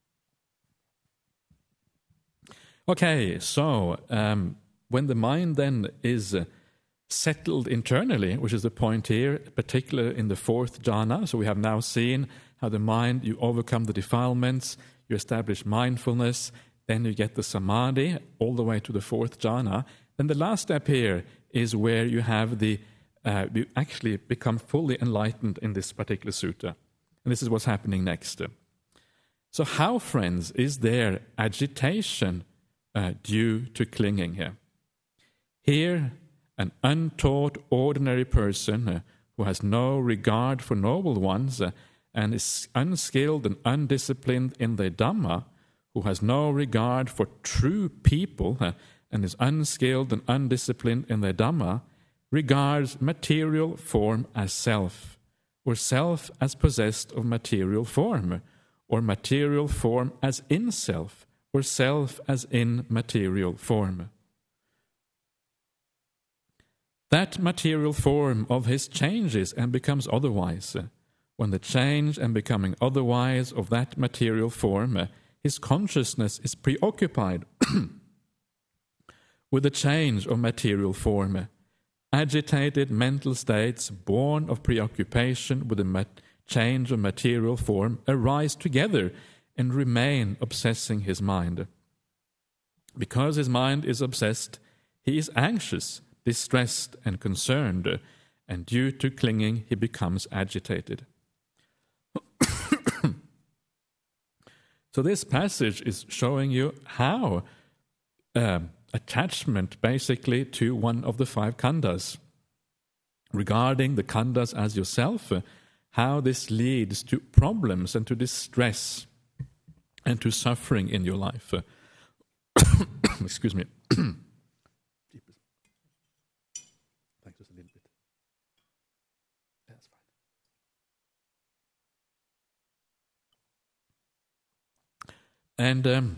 Okay, so um, when the mind then is uh, settled internally, which is the point here, particularly in the fourth jhana, so we have now seen how the mind, you overcome the defilements, you establish mindfulness, then you get the samadhi all the way to the fourth jhana. Then the last step here is where you have the, uh, you actually become fully enlightened in this particular sutta. And this is what's happening next. So how, friends, is there agitation Uh, due to clinging here? Here, an untaught ordinary person uh, who has no regard for noble ones uh, and is unskilled and undisciplined in the Dhamma, who has no regard for true people uh, and is unskilled and undisciplined in the Dhamma, regards material form as self, or self as possessed of material form, or material form as in self, or self as in material form. That material form of his changes and becomes otherwise. When the change and becoming otherwise of that material form, his consciousness is preoccupied with the change of material form. Agitated mental states born of preoccupation with the mat- change of material form arise together and remain obsessing his mind. Because his mind is obsessed, he is anxious, distressed, and concerned, and due to clinging, he becomes agitated. So this passage is showing you how uh, attachment basically to one of the five khandhas, regarding the khandhas as yourself, uh, how this leads to problems and to distress and to suffering in your life. Uh, excuse me. Thanks, just a little bit. That's fine. And um,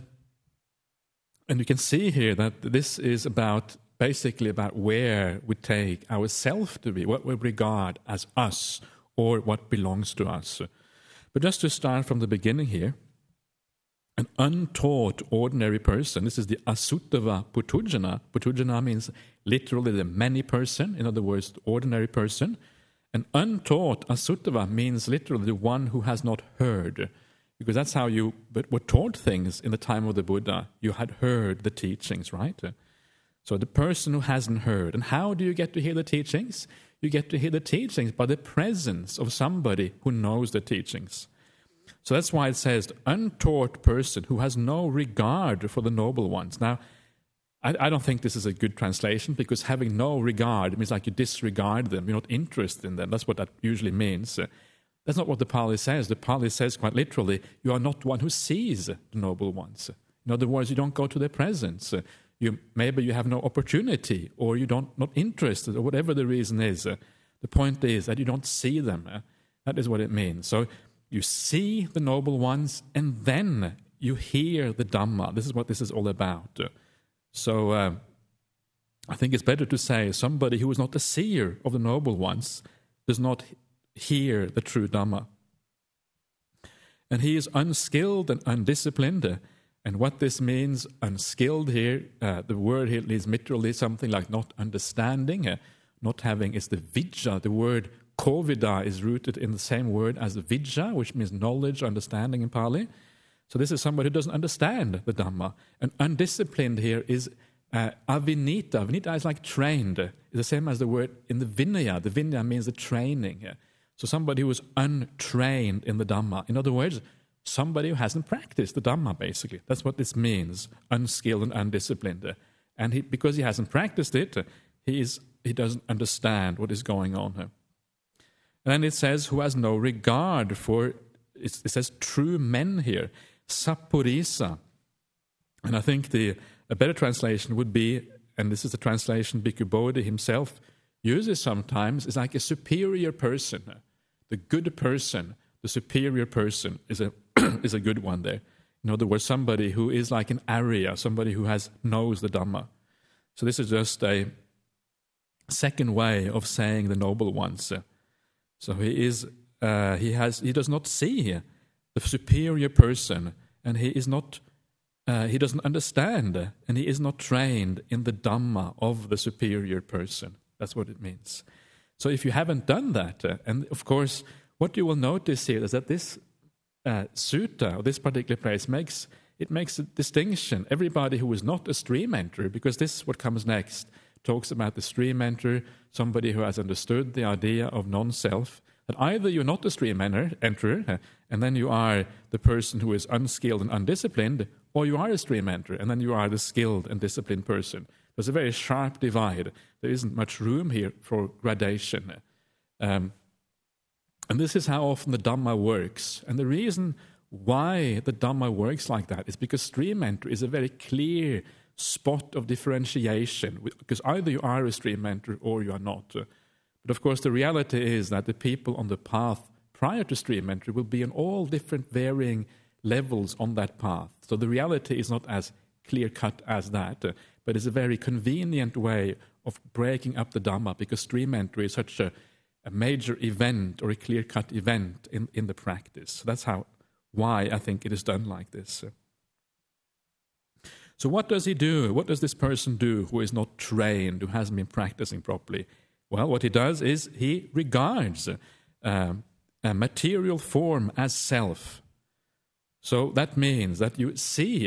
and you can see here that this is about basically about where we take ourself to be, what we regard as us, or what belongs to us. But just to start from the beginning here, an untaught ordinary person, this is the Asuttava Putujana. Putujana means literally the many person, in other words, the ordinary person. An untaught Asuttava means literally the one who has not heard, because that's how you were taught things in the time of the Buddha. You had heard the teachings, right? So the person who hasn't heard. And how do you get to hear the teachings? You get to hear the teachings by the presence of somebody who knows the teachings. So that's why it says, the untaught person who has no regard for the noble ones. Now, I, I don't think this is a good translation, because having no regard means like you disregard them, you're not interested in them. That's what that usually means. Uh, that's not what the Pali says. The Pali says quite literally, you are not one who sees the noble ones. In other words, you don't go to their presence. Uh, you, maybe you have no opportunity, or you don't not interested, or whatever the reason is. Uh, the point is that you don't see them. Uh, that is what it means. So you see the noble ones, and then you hear the Dhamma. This is what this is all about. So uh, I think it's better to say somebody who is not a seer of the noble ones does not hear the true Dhamma. And he is unskilled and undisciplined. And what this means, unskilled here, uh, the word here is literally something like not understanding, uh, not having, is the vidya. The word Kovida is rooted in the same word as vidya, which means knowledge, understanding in Pali. So this is somebody who doesn't understand the Dhamma. And undisciplined here is uh, avinita. Avinita is like trained. It's the same as the word in the Vinaya. The Vinaya means the training. So somebody who is untrained in the Dhamma. In other words, somebody who hasn't practiced the Dhamma, basically. That's what this means, unskilled and undisciplined. And he, because he hasn't practiced it, he, is, he doesn't understand what is going on here. And then it says, who has no regard for, it says true men here, Sappurisa. And I think the a better translation would be, and this is the translation Bhikkhu Bodhi himself uses sometimes, is like a superior person. The good person, the superior person is a is a good one there. In other words, somebody who is like an Arya, somebody who has knows the Dhamma. So this is just a second way of saying the noble ones. So he is, uh, he has, he does not see the superior person, and he is not, uh, he doesn't understand, and he is not trained in the Dhamma of the superior person. That's what it means. So if you haven't done that, uh, and of course, what you will notice here is that this uh, sutta, or this particular place, makes it makes a distinction. Everybody who is not a stream enterer, because this is what comes next, talks about the stream enterer, somebody who has understood the idea of non-self, that either you're not a stream enterer, and then you are the person who is unskilled and undisciplined, or you are a stream enterer, and then you are the skilled and disciplined person. There's a very sharp divide. There isn't much room here for gradation. Um, and this is how often the Dhamma works. And the reason why the Dhamma works like that is because stream enterer is a very clear spot of differentiation, because either you are a stream enterer or you are not. But of course, the reality is that the people on the path prior to stream entry will be on all different varying levels on that path. So the reality is not as clear-cut as that, but it's a very convenient way of breaking up the Dhamma, because stream entry is such a, a major event or a clear-cut event in, in the practice. So that's how, why I think it is done like this. So what does he do? What does this person do who is not trained, who hasn't been practicing properly? Well, what he does is he regards uh, a material form as self. So that means that you see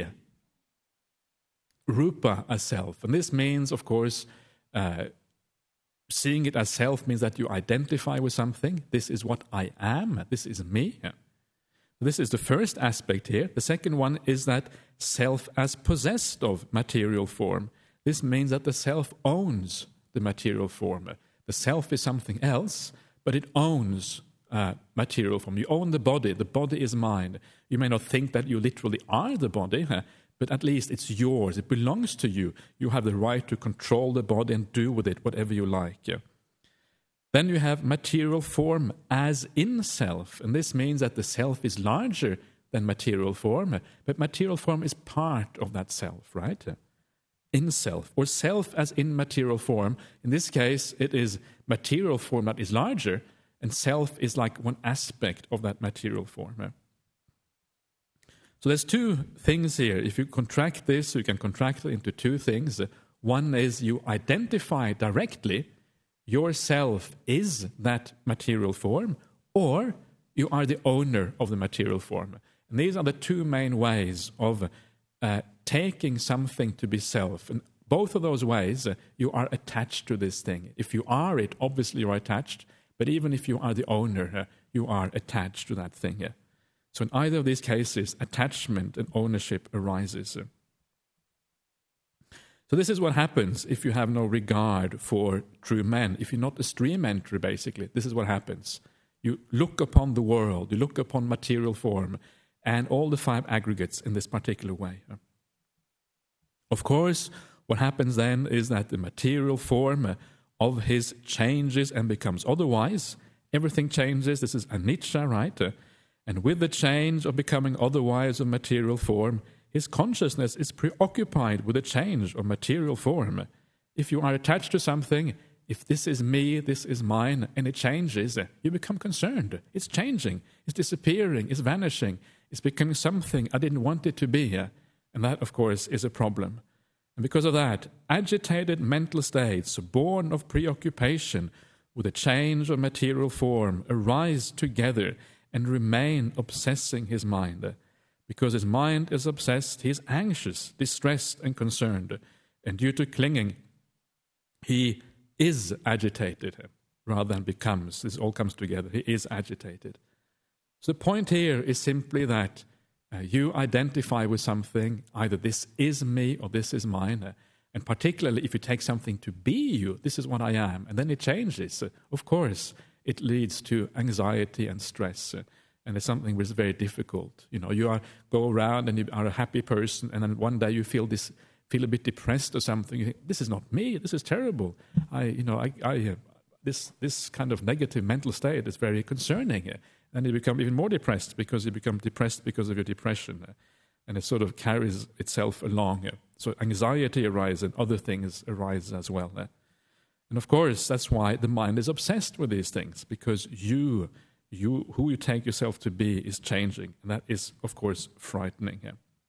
rupa as self. And this means, of course, uh, seeing it as self means that you identify with something. This is what I am. This is me. This is the first aspect here. The second one is that self as possessed of material form. This means that the self owns the material form. The self is something else, but it owns uh, material form. You own the body. The body is mine. You may not think that you literally are the body, huh? But at least it's yours. It belongs to you. You have the right to control the body and do with it whatever you like. Yeah? Then you have material form as in self. And this means that the self is larger than material form, but material form is part of that self, right? In self, or self as in material form. In this case, it is material form that is larger, and self is like one aspect of that material form. So there's two things here. If you contract this, you can contract it into two things. One is you identify directly yourself is that material form, or you are the owner of the material form. And these are the two main ways of uh, taking something to be self. And both of those ways, uh, you are attached to this thing. If you are it, obviously you are attached. But even if you are the owner, uh, you are attached to that thing. Uh. So in either of these cases, attachment and ownership arises. Uh. So this is what happens if you have no regard for true men. If you're not a stream entry, basically, this is what happens. You look upon the world, you look upon material form, and all the five aggregates in this particular way. Of course, what happens then is that the material form of his changes and becomes otherwise. Everything changes. This is anicca, right? And with the change of becoming otherwise of material form, his consciousness is preoccupied with the change of material form. If you are attached to something, if this is me, this is mine, and it changes, you become concerned. It's changing, it's disappearing, it's vanishing, it's becoming something I didn't want it to be. And that, of course, is a problem. And because of that, agitated mental states, born of preoccupation with a change of material form, arise together and remain obsessing his mind. Because his mind is obsessed, he is anxious, distressed, and concerned. And due to clinging, he is agitated rather than becomes. This all comes together. He is agitated. So the point here is simply that uh, you identify with something, either this is me or this is mine. Uh, and particularly if you take something to be you, this is what I am, and then it changes. Uh, of course, it leads to anxiety and stress. Uh, and it's something which is very difficult. You know, you are go around and you are a happy person, and then one day you feel this, feel a bit depressed or something. You think, this is not me. This is terrible. I, you know, I, I, uh, this this kind of negative mental state is very concerning. Uh, and you become even more depressed because you become depressed because of your depression, uh, and it sort of carries itself along. Uh, so anxiety arises, and other things arise as well. Uh. And of course, that's why the mind is obsessed with these things, because you. You, who you take yourself to be is changing, and that is, of course, frightening.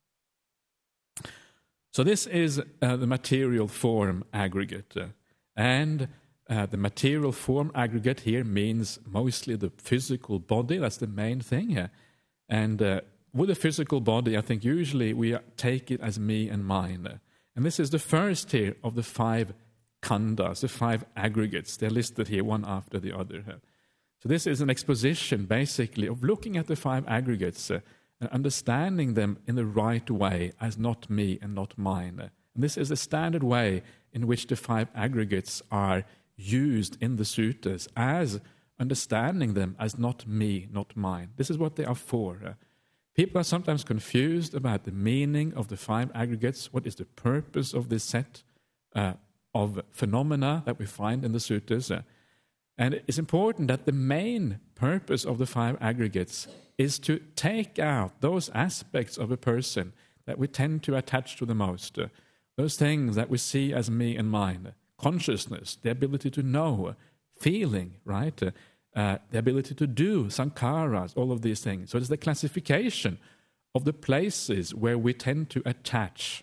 Yeah. So this is uh, the material form aggregate, uh, and uh, the material form aggregate here means mostly the physical body. That's the main thing here. And uh, with the physical body, I think usually we take it as me and mine. Uh, and this is the first here of the five khandas, the five aggregates. They're listed here one after the other. Uh. So this is an exposition, basically, of looking at the five aggregates uh, and understanding them in the right way as not me and not mine. Uh, and this is the standard way in which the five aggregates are used in the suttas, as understanding them as not me, not mine. This is what they are for. Uh, people are sometimes confused about the meaning of the five aggregates. What is the purpose of this set uh, of phenomena that we find in the suttas? Uh, And it's important that the main purpose of the five aggregates is to take out those aspects of a person that we tend to attach to the most. Uh, those things that we see as me and mine. Consciousness, the ability to know, feeling, right? Uh, uh, the ability to do, sankharas, all of these things. So it's the classification of the places where we tend to attach.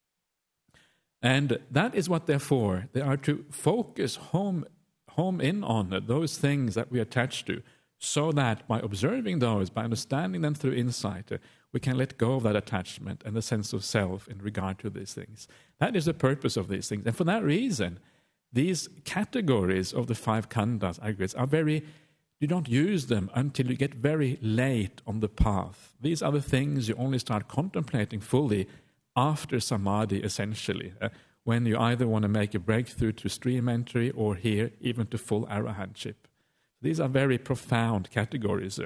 And that is what they're for. They are to focus home home in on those things that we attach to, so that by observing those, by understanding them through insight, uh, we can let go of that attachment and the sense of self in regard to these things. That is the purpose of these things. And for that reason, these categories of the five khandas, aggregates, are very, you don't use them until you get very late on the path. These are the things you only start contemplating fully after samadhi, essentially. Uh, when you either want to make a breakthrough to stream entry or here, even to full arahantship. These are very profound categories.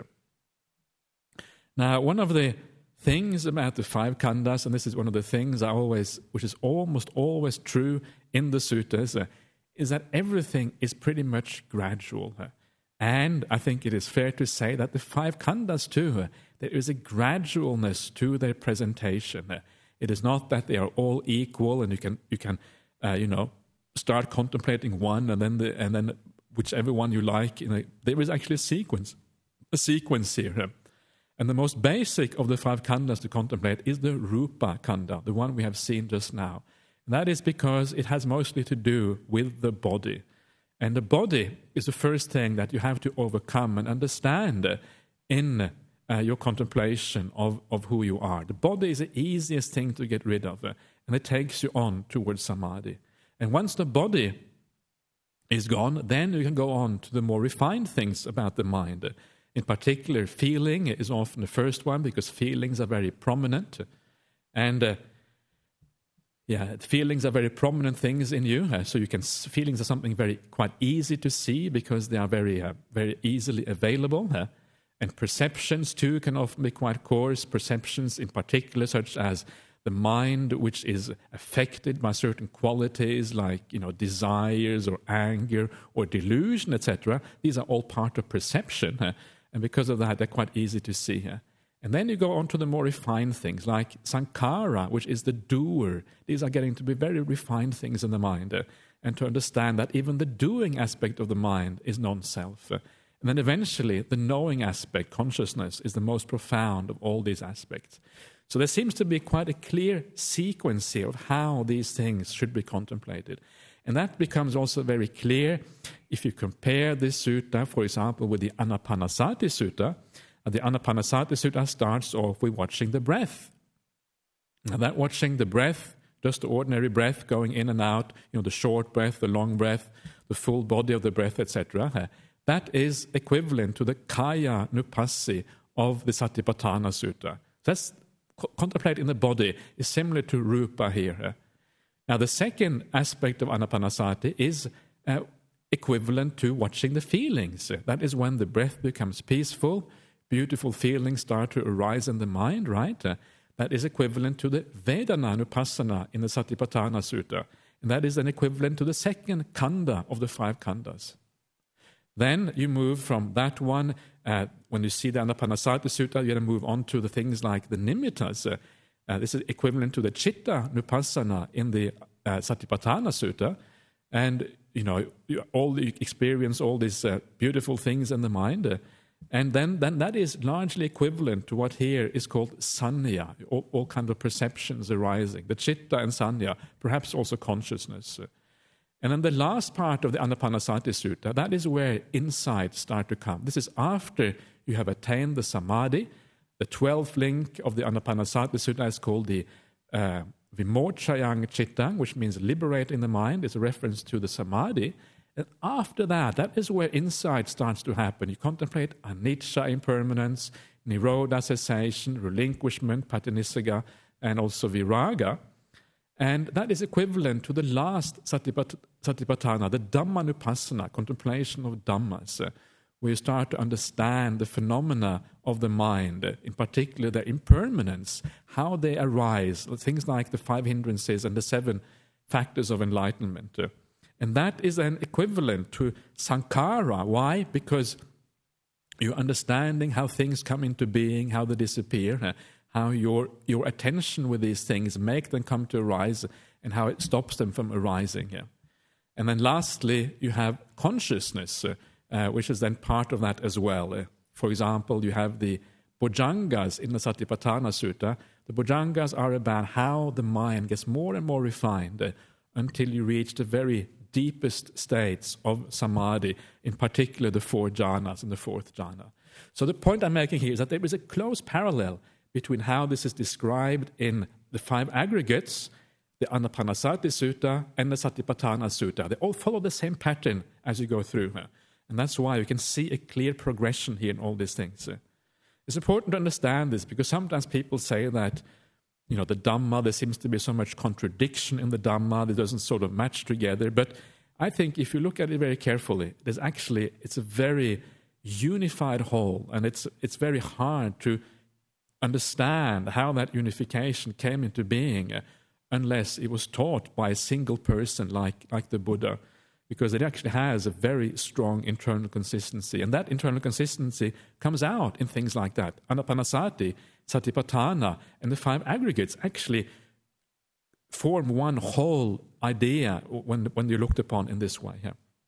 Now, one of the things about the five khandas, and this is one of the things I always, which is almost always true in the suttas, uh, is that everything is pretty much gradual. Uh, and I think it is fair to say that the five khandas too, uh, there is a gradualness to their presentation. Uh, it is not that they are all equal and you can, you can uh, you know, start contemplating one and then the, and then whichever one you like. You know, there is actually a sequence, a sequence here. And the most basic of the five khandas to contemplate is the Rupa Khanda, the one we have seen just now. And that is because it has mostly to do with the body. And the body is the first thing that you have to overcome and understand in uh, your contemplation of, of who you are. The body is the easiest thing to get rid of, uh, and it takes you on towards samadhi. And once the body is gone, then you can go on to the more refined things about the mind. In particular, feeling is often the first one because feelings are very prominent. And uh, yeah, feelings are very prominent things in you. Uh, so you can feelings are something very quite easy to see because they are very uh, very easily available. Uh, and perceptions too can often be quite coarse. Perceptions in particular, such as the mind, which is affected by certain qualities like, you know, desires or anger or delusion, et cetera. These are all part of perception. Uh, And because of that, they're quite easy to see here. And then you go on to the more refined things, like sankhara, which is the doer. These are getting to be very refined things in the mind. Uh, and to understand that even the doing aspect of the mind is non-self. Uh, and then eventually, the knowing aspect, consciousness, is the most profound of all these aspects. So there seems to be quite a clear sequence here of how these things should be contemplated. And that becomes also very clear if you compare this sutta, for example, with the Anapanasati Sutta. The Anapanasati Sutta starts off with watching the breath. And that watching the breath, just the ordinary breath going in and out, you know, the short breath, the long breath, the full body of the breath, et cetera. That is equivalent to the Kaya Nupassi of the Satipatthana Sutta. That's contemplate in the body is similar to Rupa here. Now, the second aspect of Anapanasati is uh, equivalent to watching the feelings. That is when the breath becomes peaceful, beautiful feelings start to arise in the mind, right? Uh, that is equivalent to the Vedana-nupassana in the Satipatthana Sutta. And that is an equivalent to the second khanda of the five khandas. Then you move from that one, uh, when you see the Anapanasati Sutta, you're going to move on to the things like the nimittas. Uh, Uh, this is equivalent to the Chitta Nupassana in the uh, Satipatthana Sutta. And, you know, you, all you experience all these uh, beautiful things in the mind. Uh, and then, then that is largely equivalent to what here is called sanya, all, all kind of perceptions arising. The Chitta and sanya, perhaps also consciousness. Uh, and then the last part of the Anapanasati Sutta, that is where insights start to come. This is after you have attained the samadhi. The twelfth link of the Anapanasati Sutta is called the uh, Vimochayang Chittang, which means liberating the mind. It's a reference to the samadhi. And after that, that is where insight starts to happen. You contemplate anicca, impermanence, nirodha, cessation, relinquishment, patinissagga, and also viraga. And that is equivalent to the last satipat- satipatthana, the Dhammanupassana, contemplation of Dhammas, uh, where you start to understand the phenomena of the mind, in particular their impermanence, how they arise, things like the five hindrances and the seven factors of enlightenment. And that is then equivalent to sankhara. Why? Because you're understanding how things come into being, how they disappear, how your, your attention with these things make them come to arise, and how it stops them from arising. And then lastly, you have consciousness, Uh, which is then part of that as well. Uh, for example, you have the Bojjhangas in the Satipatthana Sutta. The Bojjhangas are about how the mind gets more and more refined uh, until you reach the very deepest states of samadhi, in particular the four jhanas and the fourth jhana. So the point I'm making here is that there is a close parallel between how this is described in the five aggregates, the Anapanasati Sutta and the Satipatthana Sutta. They all follow the same pattern as you go through. Uh, And that's why you can see a clear progression here in all these things. It's important to understand this because sometimes people say that, you know, the Dhamma, there seems to be so much contradiction in the Dhamma, it doesn't sort of match together. But I think if you look at it very carefully, there's actually, it's a very unified whole, and it's it's very hard to understand how that unification came into being uh, unless it was taught by a single person like, like the Buddha. because it actually has a very strong internal consistency. And that internal consistency comes out in things like that. Anapanasati, Satipatthana, and the five aggregates actually form one whole idea when, when you're looked upon in this way. Yeah.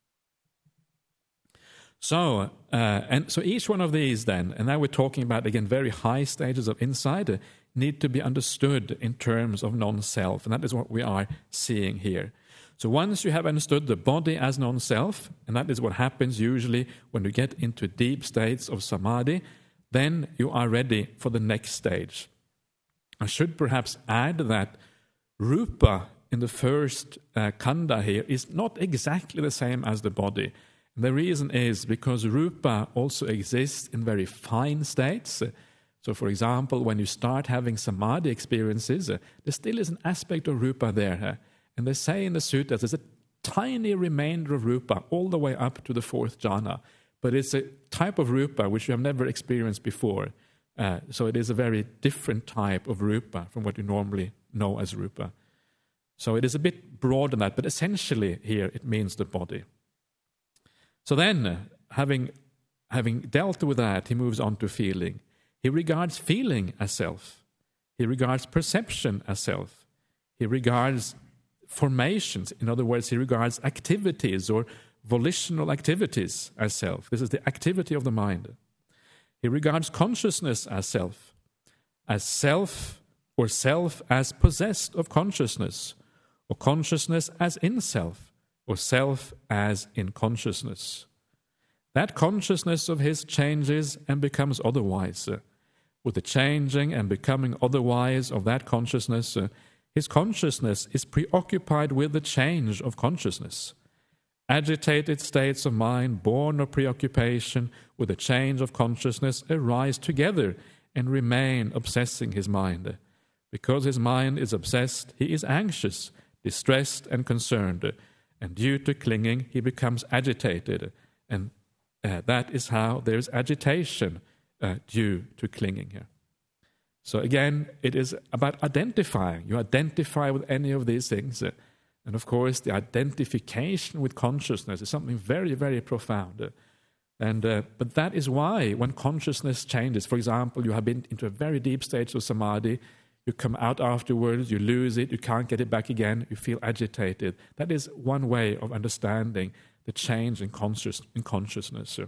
So, uh, and so each one of these then, and now we're talking about, again, very high stages of insight, uh, need to be understood in terms of non-self. And that is what we are seeing here. So once you have understood the body as non-self, and that is what happens usually when you get into deep states of samadhi, then you are ready for the next stage. I should perhaps add that rupa in the first uh, khandha here is not exactly the same as the body. And the reason is because rupa also exists in very fine states. So for example, when you start having samadhi experiences, uh, there still is an aspect of rupa there. Uh, And they say in the sutras, there's a tiny remainder of rupa all the way up to the fourth jhana. But it's a type of rupa which you have never experienced before. Uh, so it is a very different type of rupa from what you normally know as rupa. So it is a bit broader than that, but essentially here it means the body. So then, uh, having, having dealt with that, he moves on to feeling. He regards feeling as self. He regards perception as self. He regards formations, in other words, he regards activities or volitional activities as self. This is the activity of the mind. He regards consciousness as self, as self or self as possessed of consciousness, or consciousness as in self, or self as in consciousness. That consciousness of his changes and becomes otherwise. With the changing and becoming otherwise of that consciousness, his consciousness is preoccupied with the change of consciousness. Agitated states of mind born of preoccupation with the change of consciousness arise together and remain obsessing his mind. Because his mind is obsessed, he is anxious, distressed and concerned, and due to clinging he becomes agitated. And uh, that is how there is agitation uh, due to clinging here. So again, it is about identifying. You identify with any of these things. And of course, the identification with consciousness is something very, very profound. And uh, but that is why when consciousness changes, for example, you have been into a very deep stage of samadhi, you come out afterwards, you lose it, you can't get it back again, you feel agitated. That is one way of understanding the change in, conscious, in consciousness.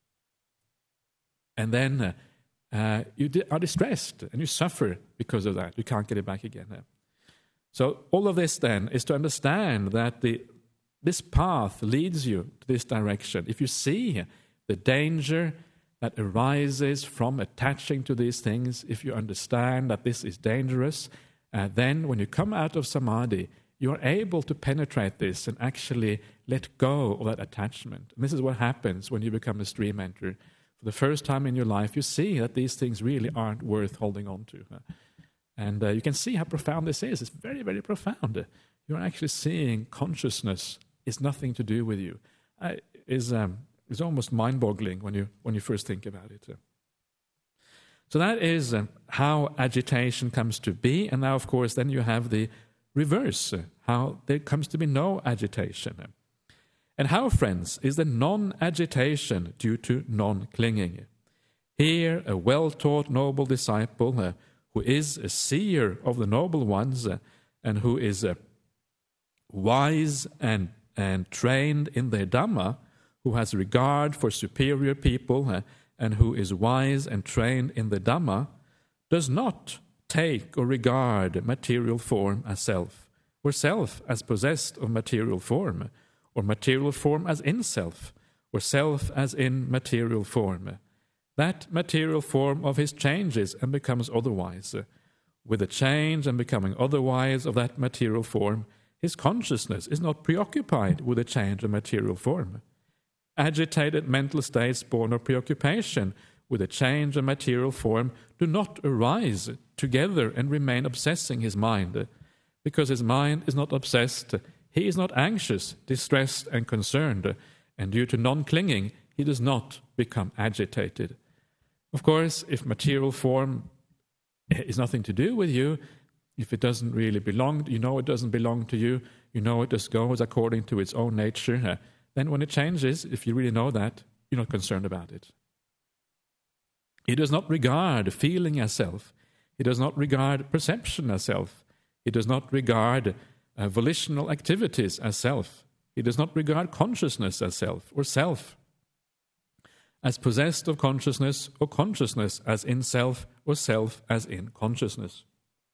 And then uh, Uh, you are distressed and you suffer because of that. You can't get it back again. So all of this then is to understand that the this path leads you to this direction. If you see the danger that arises from attaching to these things, if you understand that this is dangerous, uh, then when you come out of samadhi, you are able to penetrate this and actually let go of that attachment. And this is what happens when you become a stream enter. For the first time in your life, you see that these things really aren't worth holding on to. And uh, you can see how profound this is. It's very, very profound. You're actually seeing consciousness is nothing to do with you. Uh, is um, is almost mind-boggling when you when you first think about it. So that is um, how agitation comes to be. And now, of course, then you have the reverse, uh, how there comes to be no agitation. And how, friends, is the non-agitation due to non-clinging? Here, a well-taught noble disciple uh, who is a seer of the noble ones uh, and who is uh, wise and, and trained in their Dhamma, who has regard for superior people uh, and who is wise and trained in the Dhamma, does not take or regard material form as self, or self as possessed of material form, or material form as in self, or self as in material form. That material form of his changes and becomes otherwise. With the change and becoming otherwise of that material form, his consciousness is not preoccupied with the change of material form. Agitated mental states born of preoccupation with a change of material form do not arise together and remain obsessing his mind. Because his mind is not obsessed, he is not anxious, distressed and concerned, and due to non-clinging, he does not become agitated. Of course, if material form is nothing to do with you, if it doesn't really belong, you know it doesn't belong to you, you know it just goes according to its own nature, then when it changes, if you really know that, you're not concerned about it. He does not regard feeling as self. He does not regard perception as self. He does not regard uh, volitional activities as self. He does not regard consciousness as self, or self as possessed of consciousness, or consciousness as in self, or self as in consciousness.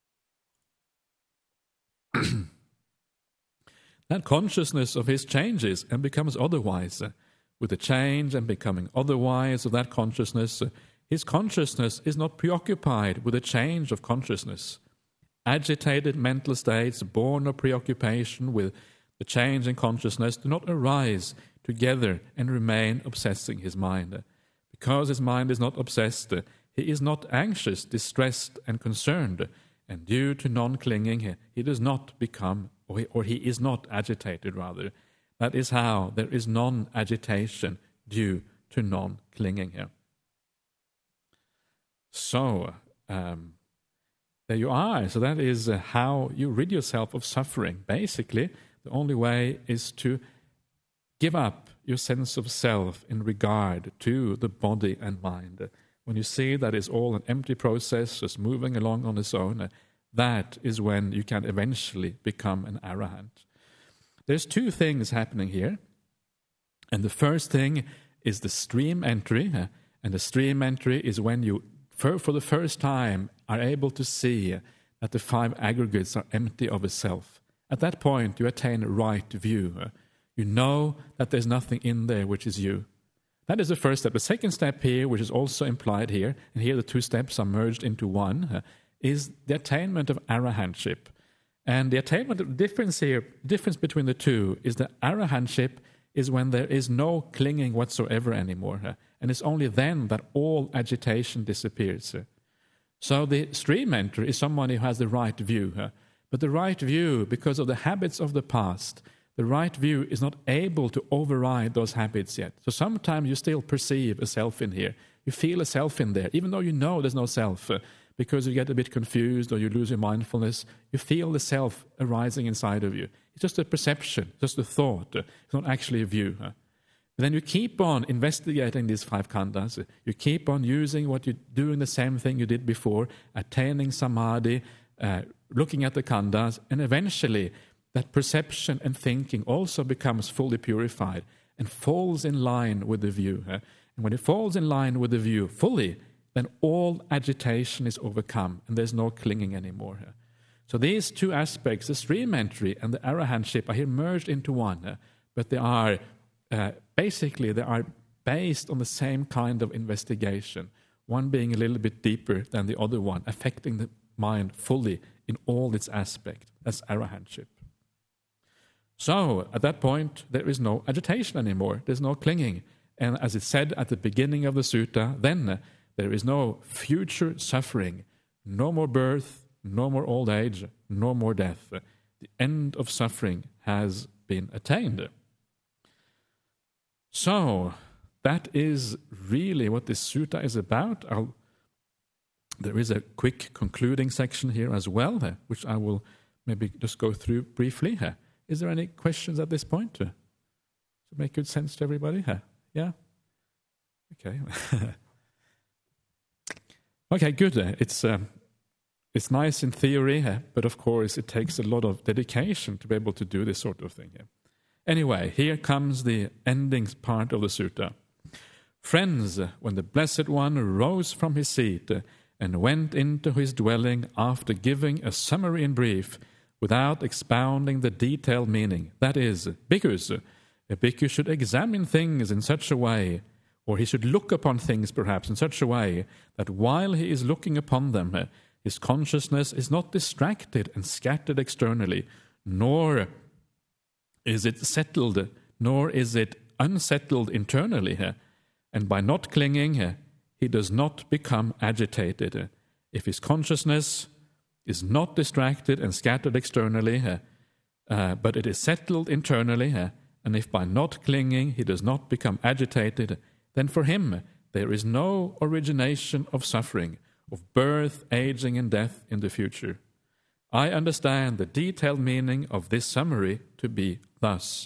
That consciousness of his changes and becomes otherwise. With the change and becoming otherwise of that consciousness, his consciousness is not preoccupied with the change of consciousness. Agitated mental states born of preoccupation with the change in consciousness do not arise together and remain obsessing his mind. Because his mind is not obsessed, he is not anxious, distressed, and concerned, and due to non-clinging, he does not become, or he, or he is not agitated, rather. That is how there is non-agitation due to non-clinging here. So, um, there you are. So that is uh, how you rid yourself of suffering. Basically, the only way is to give up your sense of self in regard to the body and mind. When you see that it's all an empty process, just moving along on its own, that is when you can eventually become an arahant. There's two things happening here. And the first thing is the stream entry. And the stream entry is when you, for, for the first time, are able to see that the five aggregates are empty of a self. At that point, you attain right view. You know that there's nothing in there which is you. That is the first step. The second step here, which is also implied here, and here the two steps are merged into one, uh, is the attainment of arahantship. And the attainment of the difference here, difference between the two, is that arahantship is when there is no clinging whatsoever anymore. Uh, and it's only then that all agitation disappears. Uh. So the stream entry is someone who has the right view. Uh, but the right view, because of the habits of the past, the right view is not able to override those habits yet. So sometimes you still perceive a self in here. You feel a self in there, even though you know there's no self. Uh, because you get a bit confused or you lose your mindfulness, you feel the self arising inside of you. It's just a perception, just a thought. Uh, it's not actually a view. Uh. But then you keep on investigating these five khandhas. Uh, you keep on using what you're doing, the same thing you did before, attaining samadhi, uh, looking at the khandhas, and eventually that perception and thinking also becomes fully purified and falls in line with the view. Uh, and when it falls in line with the view fully, then all agitation is overcome and there's no clinging anymore. Uh. So these two aspects, the stream entry and the arahantship, are here merged into one. Uh, but they are, uh, basically, they are based on the same kind of investigation, one being a little bit deeper than the other one, affecting the mind fully in all its aspects. That's arahantship. So, at that point, there is no agitation anymore. There's no clinging. And as it said at the beginning of the sutta, then there is no future suffering, no more birth, no more old age, no more death. The end of suffering has been attained. So, that is really what this sutta is about. I'll, there is a quick concluding section here as well, which I will maybe just go through briefly here. Is there any questions at this point? Does it make good sense to everybody? Yeah? Okay. Okay, good. It's um, it's nice in theory, but of course it takes a lot of dedication to be able to do this sort of thing. Anyway, here comes the ending part of the sutta. Friends, when the Blessed One rose from his seat and went into his dwelling after giving a summary in brief, without expounding the detailed meaning. That is, bhikkhus, a bhikkhu should examine things in such a way, or he should look upon things perhaps in such a way, that while he is looking upon them, his consciousness is not distracted and scattered externally, nor is it settled, nor is it unsettled internally. And by not clinging, he does not become agitated. If his consciousness is not distracted and scattered externally, uh, uh, but it is settled internally, uh, and if by not clinging he does not become agitated, then for him there is no origination of suffering, of birth, aging, and death in the future. I understand the detailed meaning of this summary to be thus.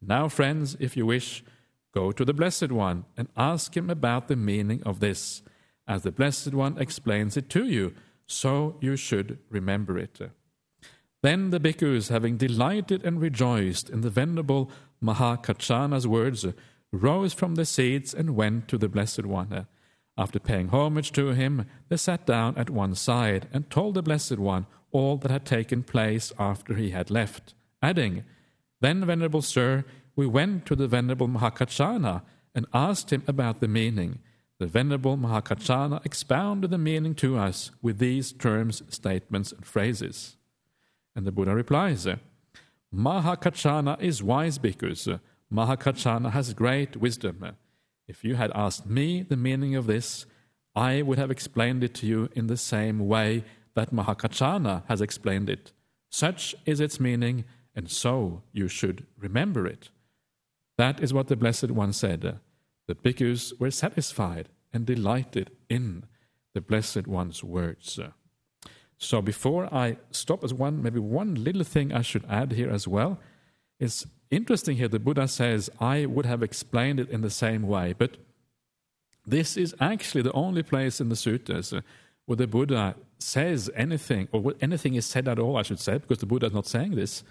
Now, friends, if you wish, go to the Blessed One and ask him about the meaning of this, as the Blessed One explains it to you, so you should remember it. Then the bhikkhus, having delighted and rejoiced in the Venerable Mahakachana's words, rose from their seats and went to the Blessed One. After paying homage to him, they sat down at one side and told the Blessed One all that had taken place after he had left, adding, "Then, Venerable Sir, we went to the Venerable Mahakachana and asked him about the meaning. The Venerable Mahakachana expounded the meaning to us with these terms, statements, and phrases." And the Buddha replies, "Mahakachana is wise, bhikkhus. Mahakachana has great wisdom. If you had asked me the meaning of this, I would have explained it to you in the same way that Mahakachana has explained it. Such is its meaning, and so you should remember it." That is what the Blessed One said. The bhikkhus were satisfied and delighted in the Blessed One's words. So before I stop, as one maybe one little thing I should add here as well. It's interesting here, the Buddha says, I would have explained it in the same way, but this is actually the only place in the suttas where the Buddha says anything, or what anything is said at all, I should say, because the Buddha is not saying this,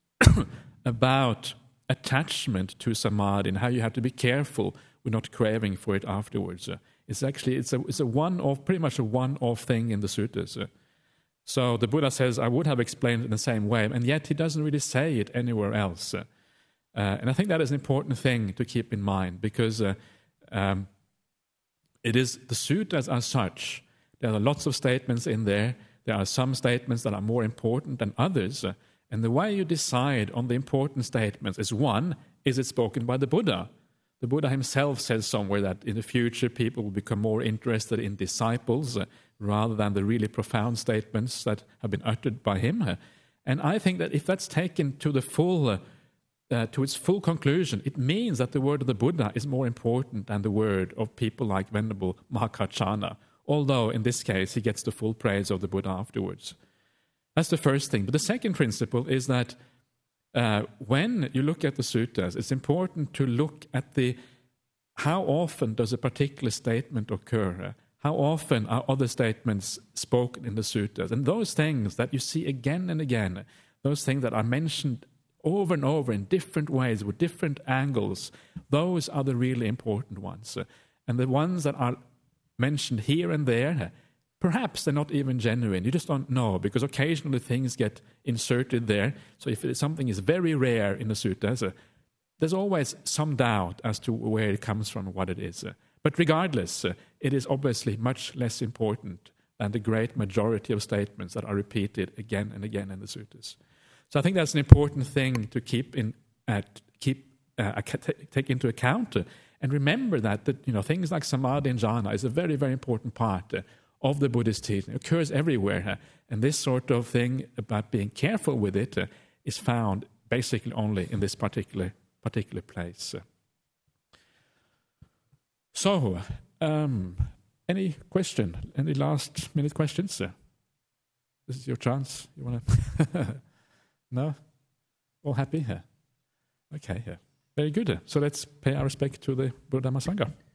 about attachment to samadhi and how you have to be careful with not craving for it afterwards. It's actually, it's a, it's a one-off, pretty much a one-off thing in the suttas. So the Buddha says, I would have explained it in the same way, and yet he doesn't really say it anywhere else. Uh, and I think that is an important thing to keep in mind, because uh, um, it is the suttas as such. There are lots of statements in there. There are some statements that are more important than others. Uh, and the way you decide on the important statements is, one, is it spoken by the Buddha? The Buddha himself says somewhere that in the future people will become more interested in disciples uh, rather than the really profound statements that have been uttered by him. Uh, and I think that if that's taken to the full, uh, uh, to its full conclusion, it means that the word of the Buddha is more important than the word of people like Venerable Mahakachana, although in this case he gets the full praise of the Buddha afterwards. That's the first thing. But the second principle is that Uh, when you look at the suttas, it's important to look at the how often does a particular statement occur? How often are other statements spoken in the suttas? And those things that you see again and again, those things that are mentioned over and over in different ways with different angles, those are the really important ones. And the ones that are mentioned here and there, perhaps they're not even genuine. You just don't know, because occasionally things get inserted there. So if something is very rare in the suttas, uh, there's always some doubt as to where it comes from and what it is. Uh, but regardless, uh, it is obviously much less important than the great majority of statements that are repeated again and again in the suttas. So I think that's an important thing to keep in, uh, keep uh, take into account. Uh, and remember that, that you know, things like samadhi and jhana is a very, very important part uh, of the Buddhist teaching. It occurs everywhere. Uh, and this sort of thing about being careful with it uh, is found basically only in this particular particular place. Uh. So, um, any question? Any last minute questions? Uh, this is your chance. You want to? No? All happy? Uh, okay. Uh, very good. Uh, so let's pay our respect to the Buddha Dhamma Sangha.